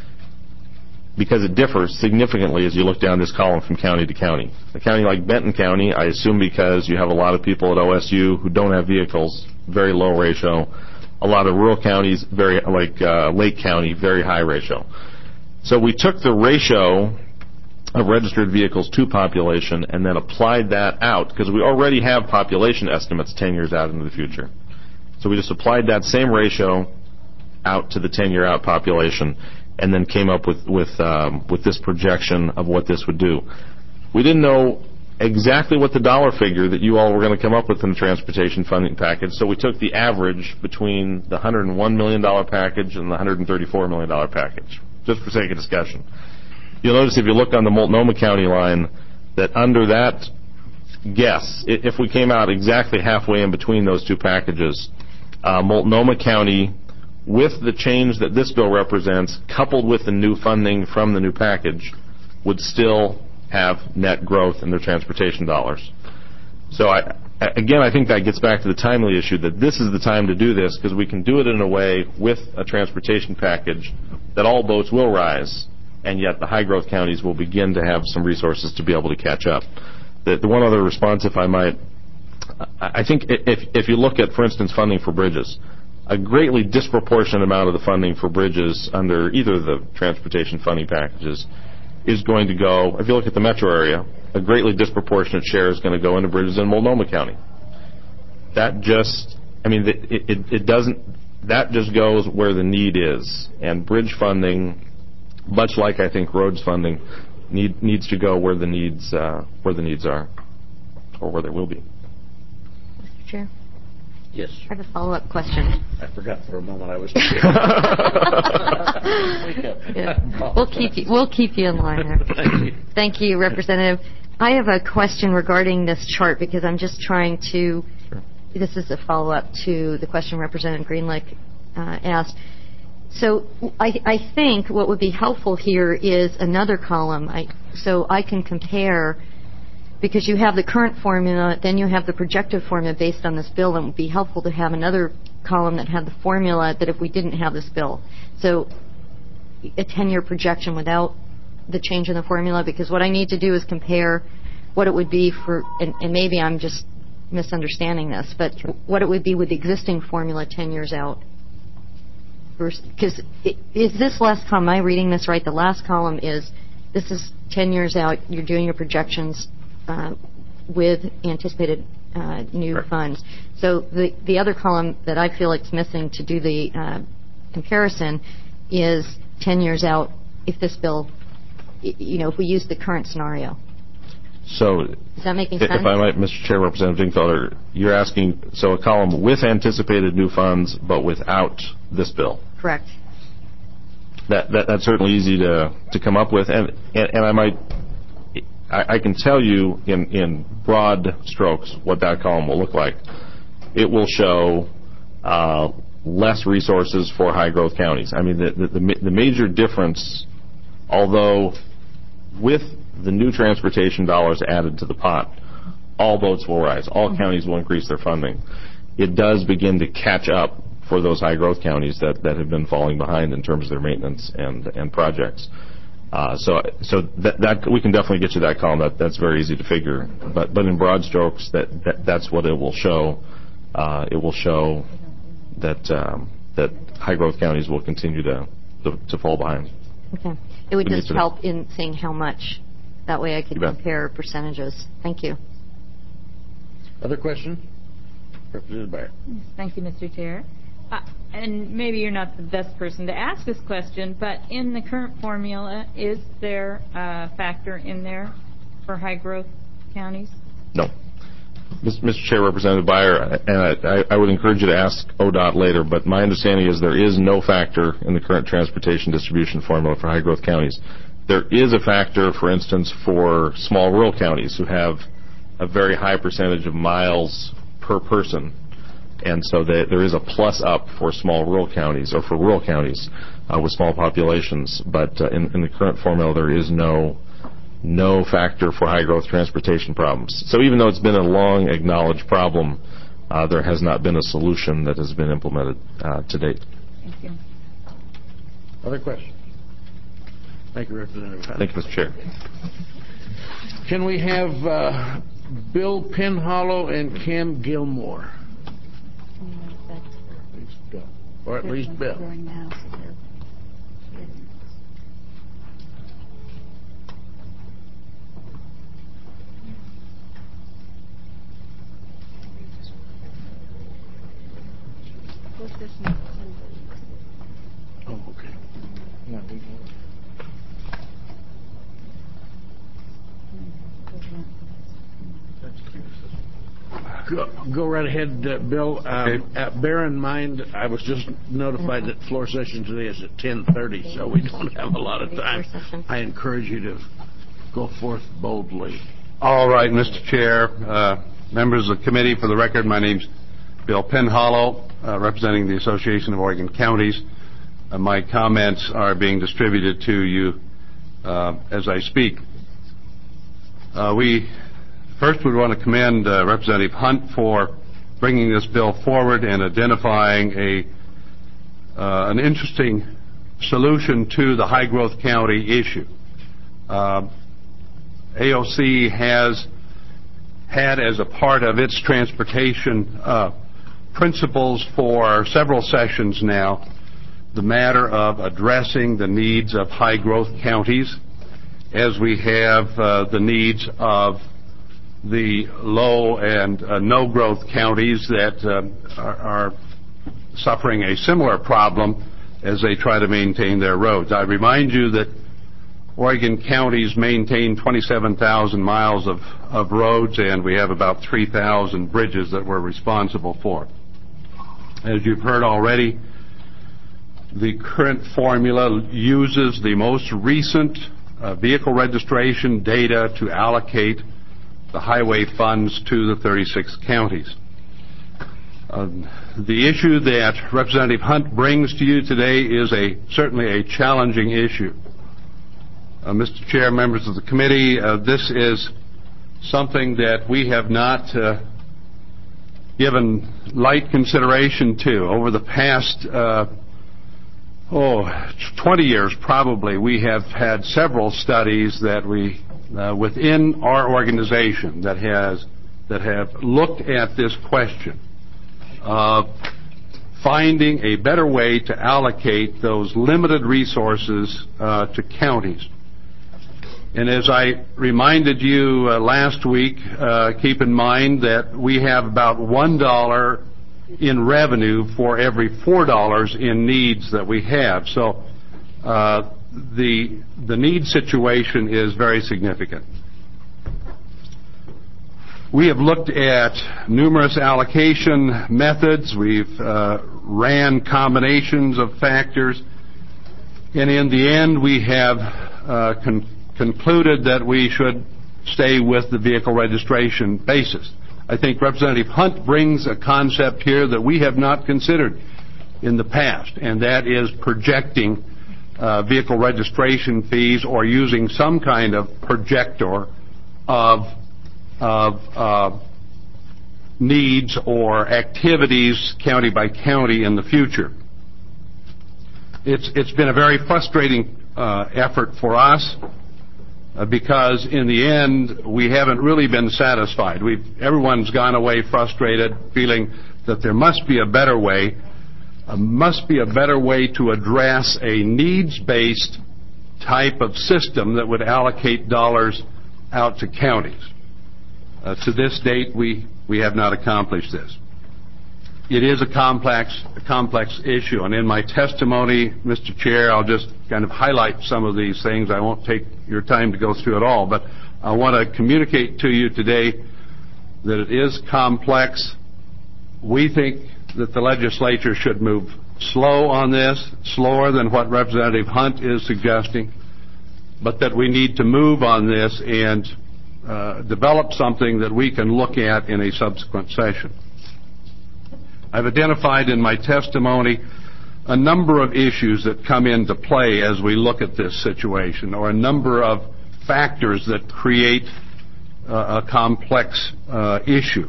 Speaker 19: because it differs significantly as you look down this column from county to county. A county like Benton County, I assume because you have a lot of people at O S U who don't have vehicles, very low ratio. A lot of rural counties, very like uh, Lake County, very high ratio. So we took the ratio of registered vehicles to population and then applied that out, because we already have population estimates ten years out into the future. So we just applied that same ratio out to the ten-year out population, and then came up with with um, with this projection of what this would do. We didn't know exactly what the dollar figure that you all were going to come up with in the transportation funding package, so we took the average between the one hundred one million dollars package and the one hundred thirty-four million dollars package, just for sake of discussion. You'll notice if you look on the Multnomah County line that under that guess, if we came out exactly halfway in between those two packages, uh, Multnomah County, with the change that this bill represents, coupled with the new funding from the new package, would still have net growth in their transportation dollars. So, I, again, I think that gets back to the timely issue, that this is the time to do this, because we can do it in a way with a transportation package that all boats will rise, and yet the high-growth counties will begin to have some resources to be able to catch up. The, the one other response, if I might, I think if, if you look at, for instance, funding for bridges, a greatly disproportionate amount of the funding for bridges under either of the transportation funding packages is going to go, if you look at the metro area, a greatly disproportionate share is going to go into bridges in Multnomah County. That just, I mean, it, it, it doesn't, that just goes where the need is. And bridge funding, much like I think roads funding, need, needs to go where the needs, uh, where the needs are, or where they will be.
Speaker 10: Mister Chair?
Speaker 2: Yes.
Speaker 10: I have a follow-up question.
Speaker 2: I forgot for a moment I was.
Speaker 10: Yeah. We'll keep you. We'll keep you in line there.
Speaker 2: Thank you.
Speaker 10: Thank you, Representative. I have a question regarding this chart, because I'm just trying to. Sure. This is a follow-up to the question Representative Greenlick uh, asked. So I, I think what would be helpful here is another column, I, so I can compare. Because you have the current formula, then you have the projected formula based on this bill, and it would be helpful to have another column that had the formula that if we didn't have this bill. So a ten-year projection without the change in the formula, because what I need to do is compare what it would be for, and, and maybe I'm just misunderstanding this, but sure. what it would be with the existing formula ten years out. Because is this last column, am I reading this right? The last column is, this is ten years out, you're doing your projections Uh, with anticipated uh, new right. funds. So the the other column that I feel like is missing to do the uh, comparison is ten years out if this bill, you know, if we use the current scenario.
Speaker 19: So
Speaker 10: is that making
Speaker 19: if
Speaker 10: sense?
Speaker 19: If I might, Mister Chair, Representative Dingfelder, you're asking, so a column with anticipated new funds but without this bill.
Speaker 10: Correct.
Speaker 19: That, that that's certainly easy to to come up with, and and, and I might. I can tell you in, in broad strokes what that column will look like. It will show uh, less resources for high-growth counties. I mean, the, the, the major difference, although with the new transportation dollars added to the pot, all boats will rise. All mm-hmm. counties will increase their funding. It does begin to catch up for those high-growth counties that, that have been falling behind in terms of their maintenance and, and projects. Uh, so, so that, that we can definitely get you that column. That that's very easy to figure. But, but in broad strokes, that, that that's what it will show. Uh, it will show that um, that high growth counties will continue to to, to fall behind.
Speaker 10: Okay, it would just help in seeing how much. That way, I could compare percentages. Thank you.
Speaker 2: Other question, Representative Beyer.
Speaker 7: Thank you, Mister Chair. Uh, and maybe you're not the best person to ask this question, but in the current formula, is there a factor in there for high-growth counties?
Speaker 19: No. Mister Chair, Representative Beyer, and I, I would encourage you to ask O D O T later, but my understanding is there is no factor in the current transportation distribution formula for high-growth counties. there is a factor, for instance, for small rural counties who have a very high percentage of miles per person. And so they, there is a plus up for small rural counties, or for rural counties uh, with small populations. But uh, in, in the current formula, there is no no factor for high growth transportation problems. So even though it's been a long acknowledged problem, uh, there has not been a solution that has been implemented uh, to date.
Speaker 3: Thank you.
Speaker 6: Other questions? Thank you, Representative Hunt.
Speaker 19: Thank you, Mister Chair.
Speaker 6: Can we have uh, Bill Penhollow and Kim Gilmore? Or at least Bill. Oh, okay. Go, go right ahead, uh, Bill. Um,
Speaker 1: Okay.
Speaker 6: uh, bear in mind, I was just notified that floor session today is at ten thirty, so we don't have a lot of time. I encourage you to go forth boldly.
Speaker 20: All right, Mister Chair, uh, members of the committee, for the record, my name's Bill Penhollow, uh, representing the Association of Oregon Counties. Uh, my comments are being distributed to you uh, as I speak. Uh, we first would want to commend uh, Representative Hunt for bringing this bill forward and identifying a uh, an interesting solution to the high-growth county issue. Uh, A O C has had as a part of its transportation uh, principles for several sessions now the matter of addressing the needs of high-growth counties, as we have uh, the needs of the low and uh, no-growth counties that uh, are, are suffering a similar problem as they try to maintain their roads. I remind you that Oregon counties maintain twenty-seven thousand miles of, of roads, and we have about three thousand bridges that we're responsible for. As you've heard already, the current formula uses the most recent uh, vehicle registration data to allocate the highway funds to the thirty-six counties. Uh, the issue that Representative Hunt brings to you today is a certainly a challenging issue. Uh, Mister Chair, members of the committee, uh, this is something that we have not uh, given light consideration to. Over the past uh, oh, twenty years probably, we have had several studies that we uh, within our organization that has that have looked at this question of finding a better way to allocate those limited resources uh, to counties. And as I reminded you uh, last week, uh, keep in mind that we have about one dollar in revenue for every four dollars in needs that we have. So uh, the the need situation is very significant. We have looked at numerous allocation methods. We've uh, ran combinations of factors, and in the end, we have uh, con- concluded that we should stay with the vehicle registration basis. I think Representative Hunt brings a concept here that we have not considered in the past, and that is projecting uh, vehicle registration fees or using some kind of projector of, of uh, needs or activities county by county in the future. It's, it's been a very frustrating uh, effort for us. Uh, because in the end, we haven't really been satisfied. We've, everyone's gone away frustrated, feeling that there must be a better way, uh, must be a better way to address a needs-based type of system that would allocate dollars out to counties. Uh, to this date, we, we have not accomplished this. It is a complex, a complex issue, and in my testimony, Mister Chair, I'll just kind of highlight some of these things. I won't take your time to go through it all, but I want to communicate to you today that it is complex. We think that the legislature should move slow on this, slower than what Representative Hunt is suggesting. but that we need to move on this and uh, develop something that we can look at in a subsequent session. I've identified in my testimony a number of issues that come into play as we look at this situation, or a number of factors that create uh, a complex uh, issue.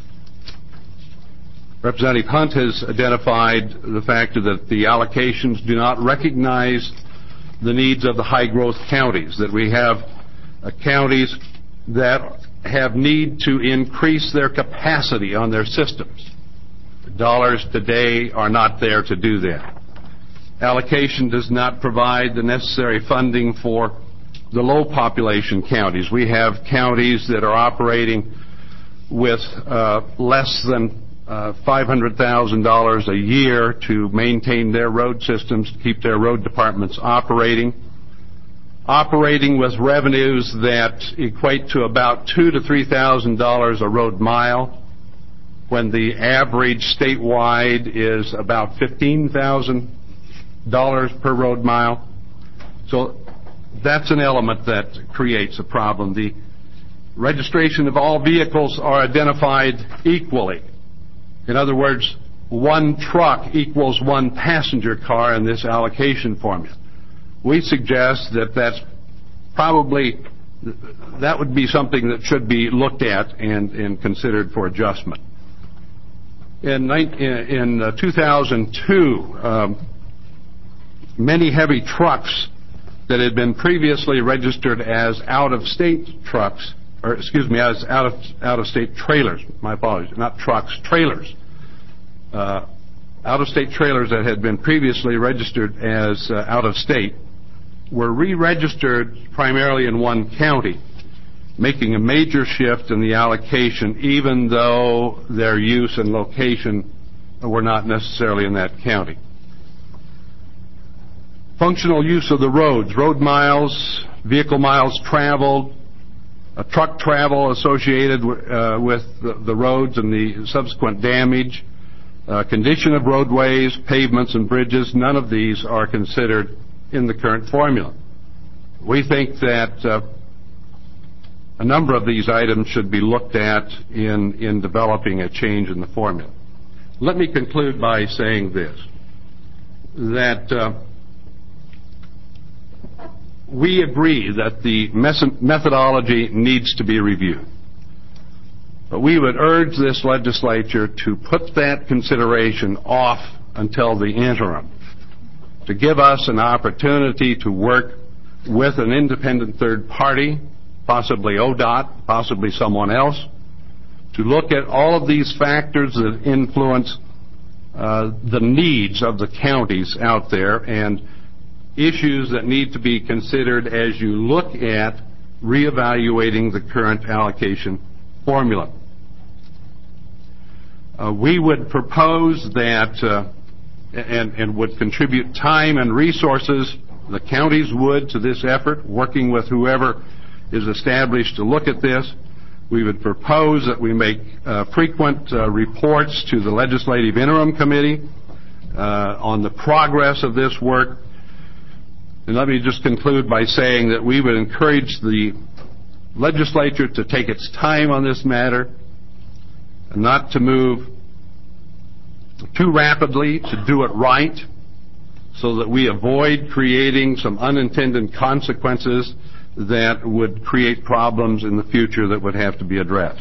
Speaker 20: Representative Hunt has identified the fact that the allocations do not recognize the needs of the high-growth counties, that we have uh, counties that have need to increase their capacity on their systems. The dollars today are not there to do that. Allocation does not provide the necessary funding for the low-population counties. We have counties that are operating with uh, less than uh, five hundred thousand dollars a year to maintain their road systems, to keep their road departments operating, operating with revenues that equate to about two to three thousand dollars a road mile, when the average statewide is about fifteen thousand dollars per road mile. So that's an element that creates a problem. The registration of all vehicles are identified equally. In other words, one truck equals one passenger car in this allocation formula. We suggest that that's probably, that would be something that should be looked at and, and considered for adjustment. In, in uh, two thousand two, um, many heavy trucks that had been previously registered as out-of-state trucks, or excuse me, as out of out-of-state trailers, my apologies, not trucks, trailers, uh, out-of-state trailers that had been previously registered as uh, out-of-state were re-registered primarily in one county, making a major shift in the allocation, even though their use and location were not necessarily in that county. Functional use of the roads, road miles, vehicle miles traveled, uh, truck travel associated w- uh, with the, the roads and the subsequent damage, uh, condition of roadways, pavements, and bridges, none of these are considered in the current formula. We think that uh, a number of these items should be looked at in, in developing a change in the formula. Let me conclude by saying this, that uh, we agree that the methodology needs to be reviewed. But we would urge this legislature to put that consideration off until the interim, to give us an opportunity to work with an independent third party, possibly O D O T, possibly someone else, to look at all of these factors that influence uh, the needs of the counties out there and issues that need to be considered as you look at reevaluating the current allocation formula. Uh, we would propose that uh, and, and would contribute time and resources, the counties would, to this effort, working with whoever is established to look at this. We would propose that we make uh, frequent uh, reports to the Legislative Interim Committee uh, on the progress of this work. And let me just conclude by saying that we would encourage the legislature to take its time on this matter, and not to move too rapidly, to do it right, so that we avoid creating some unintended consequences that would create problems in the future that would have to be addressed.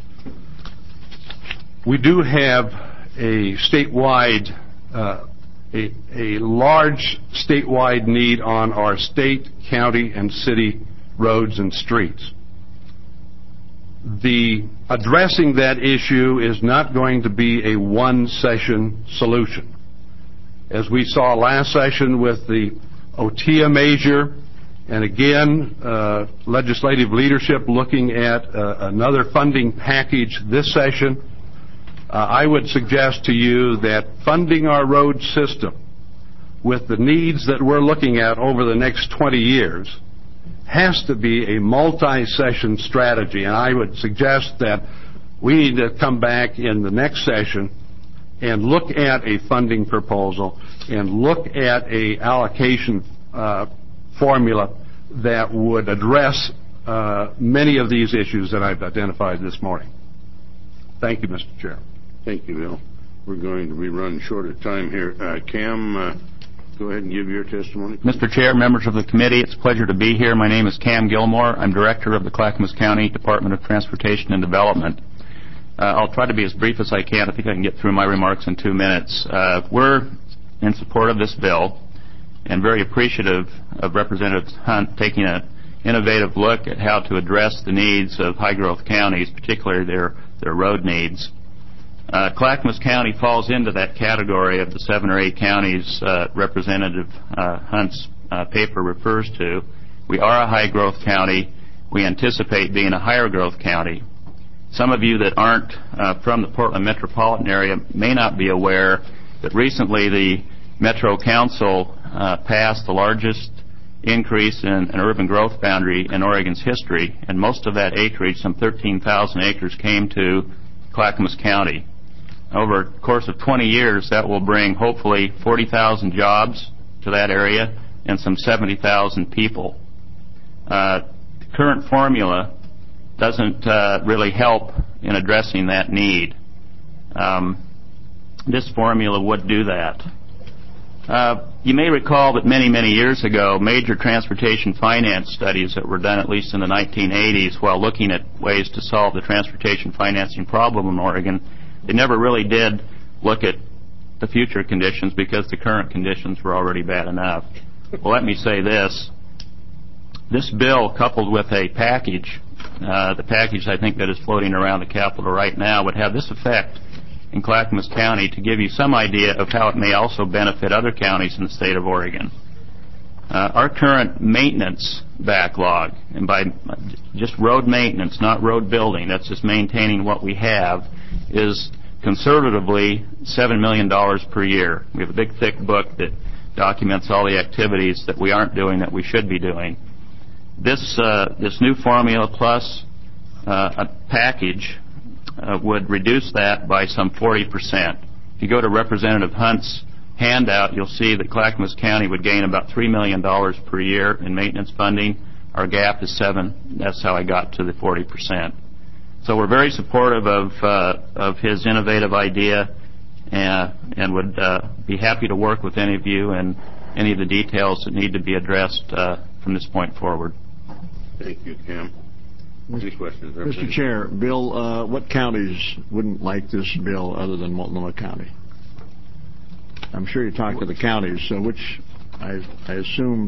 Speaker 20: We do have a statewide uh, A, a large statewide need on our state, county, and city roads and streets. The addressing that issue is not going to be a one-session solution. As we saw last session with the O T A measure, and again, uh, legislative leadership looking at uh, another funding package this session, Uh, I would suggest to you that funding our road system with the needs that we're looking at over the next twenty years has to be a multi-session strategy. And I would suggest that we need to come back in the next session and look at a funding proposal and look at a allocation uh, formula that would address uh, many of these issues that I've identified this morning. Thank you, Mister Chair.
Speaker 1: Thank you, Bill. We're going to be running short of time here. Uh, Cam, uh, go ahead and give your testimony.
Speaker 21: Mister Chair, members of the committee, it's a pleasure to be here. My name is Cam Gilmore. I'm Director of the Clackamas County Department of Transportation and Development. Uh, I'll try to be as brief as I can. I think I can get through my remarks in two minutes. Uh, we're in support of this bill and very appreciative of Representative Hunt taking an innovative look at how to address the needs of high-growth counties, particularly their, their road needs. Uh, Clackamas County falls into that category of the seven or eight counties uh, Representative uh, Hunt's uh, paper refers to. We are a high-growth county. We anticipate being a higher-growth county. Some of you that aren't uh, from the Portland metropolitan area may not be aware that recently the Metro Council uh, passed the largest increase in an urban growth boundary in Oregon's history, and most of that acreage, some thirteen thousand acres, came to Clackamas County. Over a course of twenty years, that will bring hopefully forty thousand jobs to that area and some seventy thousand people. Uh, the current formula doesn't uh, really help in addressing that need. Um, this formula would do that. Uh, you may recall that many, many years ago, major transportation finance studies that were done at least in the nineteen eighties while looking at ways to solve the transportation financing problem in Oregon, they never really did look at the future conditions because the current conditions were already bad enough. Well, let me say this. This bill, coupled with a package, uh, the package I think that is floating around the Capitol right now, would have this effect in Clackamas County to give you some idea of how it may also benefit other counties in the state of Oregon. Uh, our current maintenance backlog, and by just road maintenance, not road building, that's just maintaining what we have, is conservatively seven million dollars per year. We have a big, thick book that documents all the activities that we aren't doing that we should be doing. This, uh, this new formula plus uh, a package uh, would reduce that by some forty percent. If you go to Representative Hunt's handout, you'll see that Clackamas County would gain about three million dollars per year in maintenance funding. Our gap is seven. That's how I got to the forty percent. So we're very supportive of, uh, of his innovative idea uh, and would uh, be happy to work with any of you and any of the details that need to be addressed uh, from this point forward.
Speaker 1: Thank you, Cam. Any questions?
Speaker 2: Mister Chair, Bill, uh, what counties wouldn't like this bill other than Multnomah County? I'm sure you talked to the counties, so which I, I assume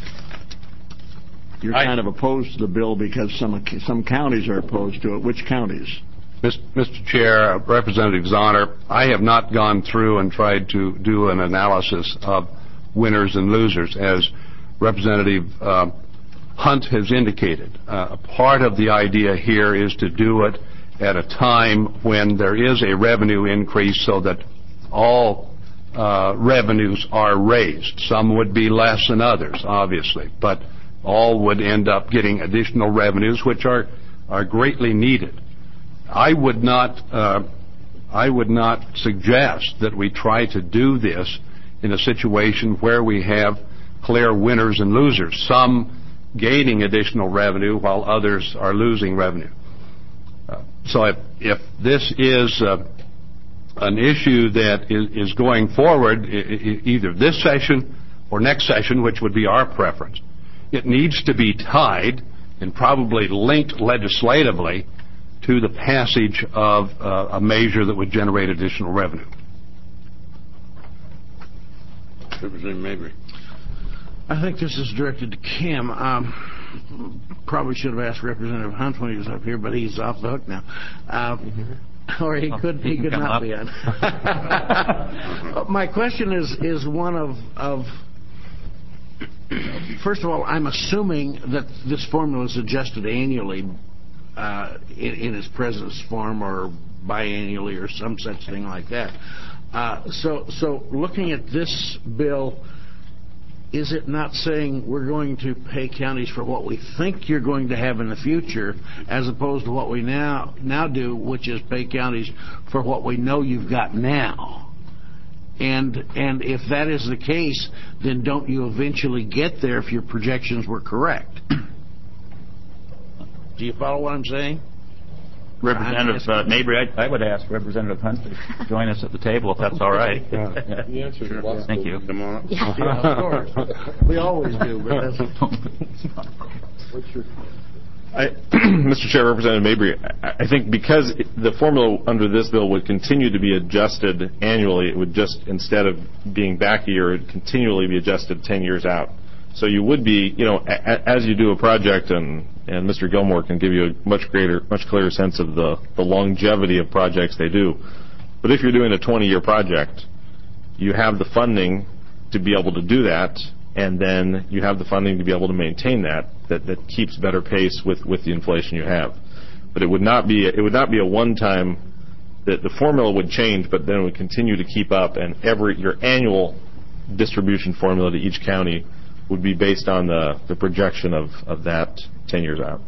Speaker 2: you're
Speaker 20: I,
Speaker 2: kind of opposed to the bill because some some counties are opposed to it. Which counties?
Speaker 20: Mister Chair, Representative Zahner, I have not gone through and tried to do an analysis of winners and losers, as Representative uh, Hunt has indicated. Uh, part of the idea here is to do it at a time when there is a revenue increase so that all uh, revenues are raised. Some would be less than others, obviously, but all would end up getting additional revenues, which are, are greatly needed. I would not, uh, I would not suggest that we try to do this in a situation where we have clear winners and losers, some gaining additional revenue while others are losing revenue. Uh, so if, if this is uh, an issue that is, is going forward, I- I- either this session or next session, which would be our preference, it needs to be tied and probably linked legislatively to the passage of uh, a measure that would generate additional revenue.
Speaker 1: Representative Mabry.
Speaker 6: I think this is directed to Kim. Um, probably should have asked Representative Hunt when he was up here, but he's off the hook now. Uh, or he could he could not be on. My question is is one of of first of all, I'm assuming that this formula is adjusted annually uh, in, in its present form, or biannually, or some such thing like that. Uh, so, so looking at this bill, is it not saying we're going to pay counties for what we think you're going to have in the future, as opposed to what we now now do, which is pay counties for what we know you've got now? And and if that is the case, then don't you eventually get there if your projections were correct? Do you follow what I'm saying?
Speaker 21: Representative uh, Mabry, I, I would ask Representative Hunt to join us at the table if that's all right.
Speaker 1: Yeah.
Speaker 21: Yeah.
Speaker 1: The answer is
Speaker 21: Sure. Thank you.
Speaker 1: Come on up.
Speaker 6: Yeah, yeah, of course. We always do, but that's... What's your...
Speaker 19: I, Mister Chair, Representative Mabry, I, I think because it, the formula under this bill would continue to be adjusted annually, it would just, instead of being back a year, it would continually be adjusted ten years out. So you would be, you know, a, as you do a project, and, and Mister Gilmore can give you a much greater, much clearer sense of the, the longevity of projects they do. But if you're doing a twenty-year project, you have the funding to be able to do that, and then you have the funding to be able to maintain that, that, that keeps better pace with, with the inflation you have. But it would not be, it would not be a one-time, that the formula would change, but then it would continue to keep up, and every, your annual distribution formula to each county would be based on the, the projection of, of that ten years out.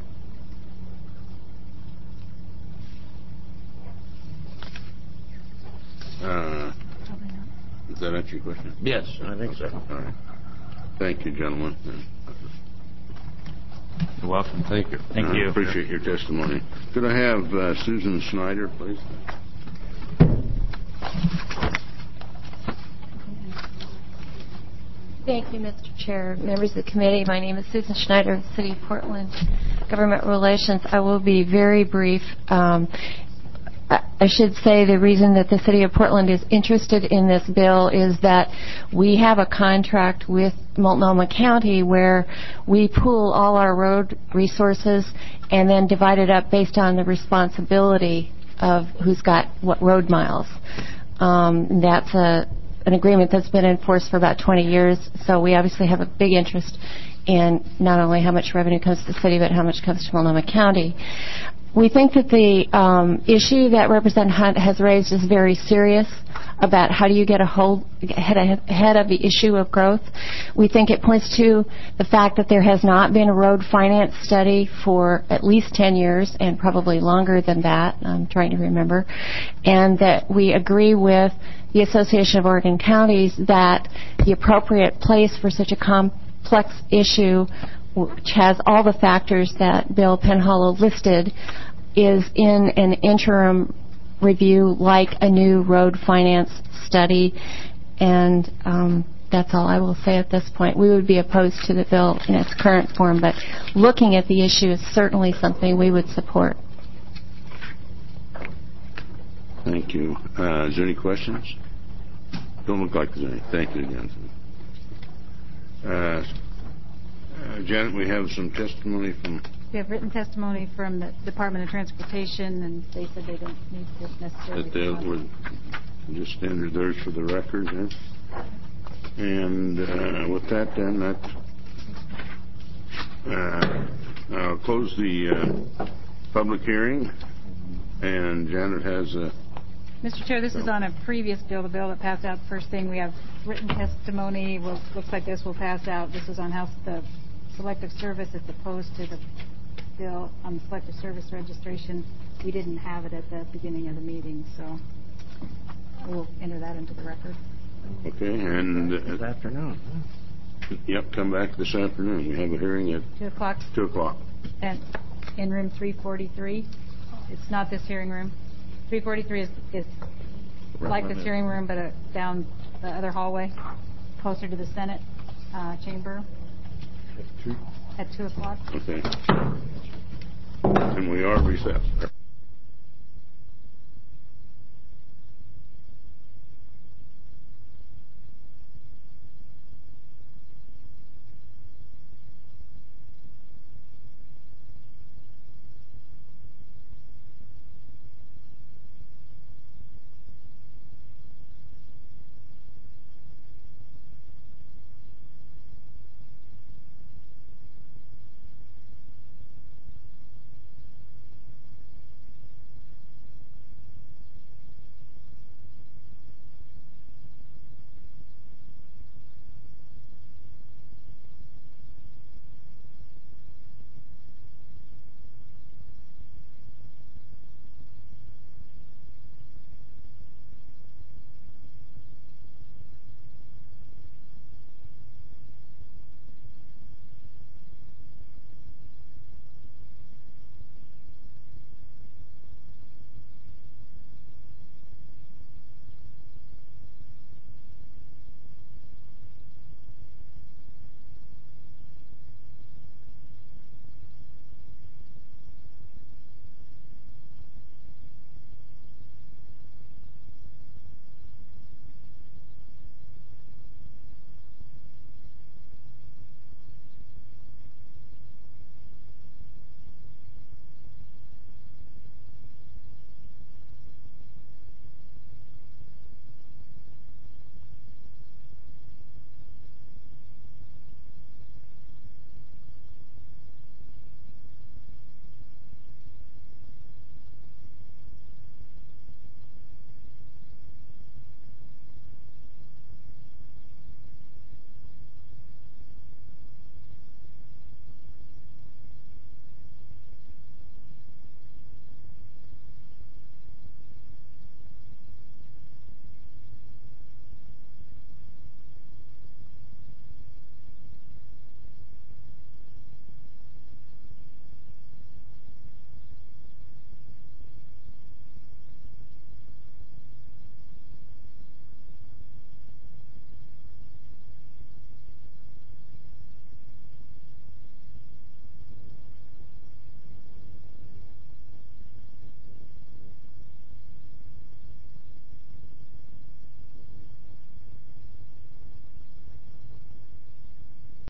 Speaker 1: Uh, does that answer your question?
Speaker 6: Yes, I think so.
Speaker 1: All right. Thank you, gentlemen.
Speaker 21: You're welcome.
Speaker 1: Thank you.
Speaker 21: Thank
Speaker 1: I
Speaker 21: you.
Speaker 1: appreciate your testimony. Could I have uh, Susan Schneider, please?
Speaker 4: Thank you, Mister Chair. Members of the committee, my name is Susan Schneider of the City of Portland Government Relations. I will be very brief. Um, I should say the reason that the City of Portland is interested in this bill is that we have a contract with Multnomah County where we pool all our road resources and then divide it up based on the responsibility of who's got what road miles. Um, that's a, an agreement that's been in force for about twenty years, so we obviously have a big interest in not only how much revenue comes to the city, but how much comes to Multnomah County. We think that the um, issue that Representative Hunt has raised is very serious about how do you get a hold ahead of the issue of growth. We think it points to the fact that there has not been a road finance study for at least ten years and probably longer than that. I'm trying to remember. And that we agree with the Association of Oregon Counties that the appropriate place for such a complex issue, which has all the factors that Bill Penhallow listed, is in an interim review like a new road finance study. And um, that's all I will say at this point. We would be opposed to the bill in its current form, but looking at the issue is certainly something we would support.
Speaker 1: Thank you. Uh, is there any questions? Don't look like there's any. Thank you again. Uh, uh, Janet, we have some testimony from...
Speaker 3: We have written testimony from the Department of Transportation, and they said they don't need to necessarily...
Speaker 1: That they would just enter theirs for the record. Huh? And uh, with that, then, that uh, I'll close the uh, public hearing, and Janet has a...
Speaker 3: Mister Chair, this is on a previous bill, the bill that passed out first thing. We have written testimony. Well, looks like this will pass out. This is on House the selective service as opposed to the bill on the selective service registration. We didn't have it at the beginning of the meeting, so we'll enter that into the record.
Speaker 1: Okay, and... Uh,
Speaker 6: this afternoon.
Speaker 1: Yep, come back this afternoon. We have a hearing at...
Speaker 3: Two o'clock.
Speaker 1: Two o'clock.
Speaker 3: And in room three forty-three. It's not this hearing room. three forty-three is, is like this hearing room, but uh, down the other hallway, closer to the Senate uh, chamber.
Speaker 1: At two?
Speaker 3: At two o'clock.
Speaker 1: Okay. And we are recessed.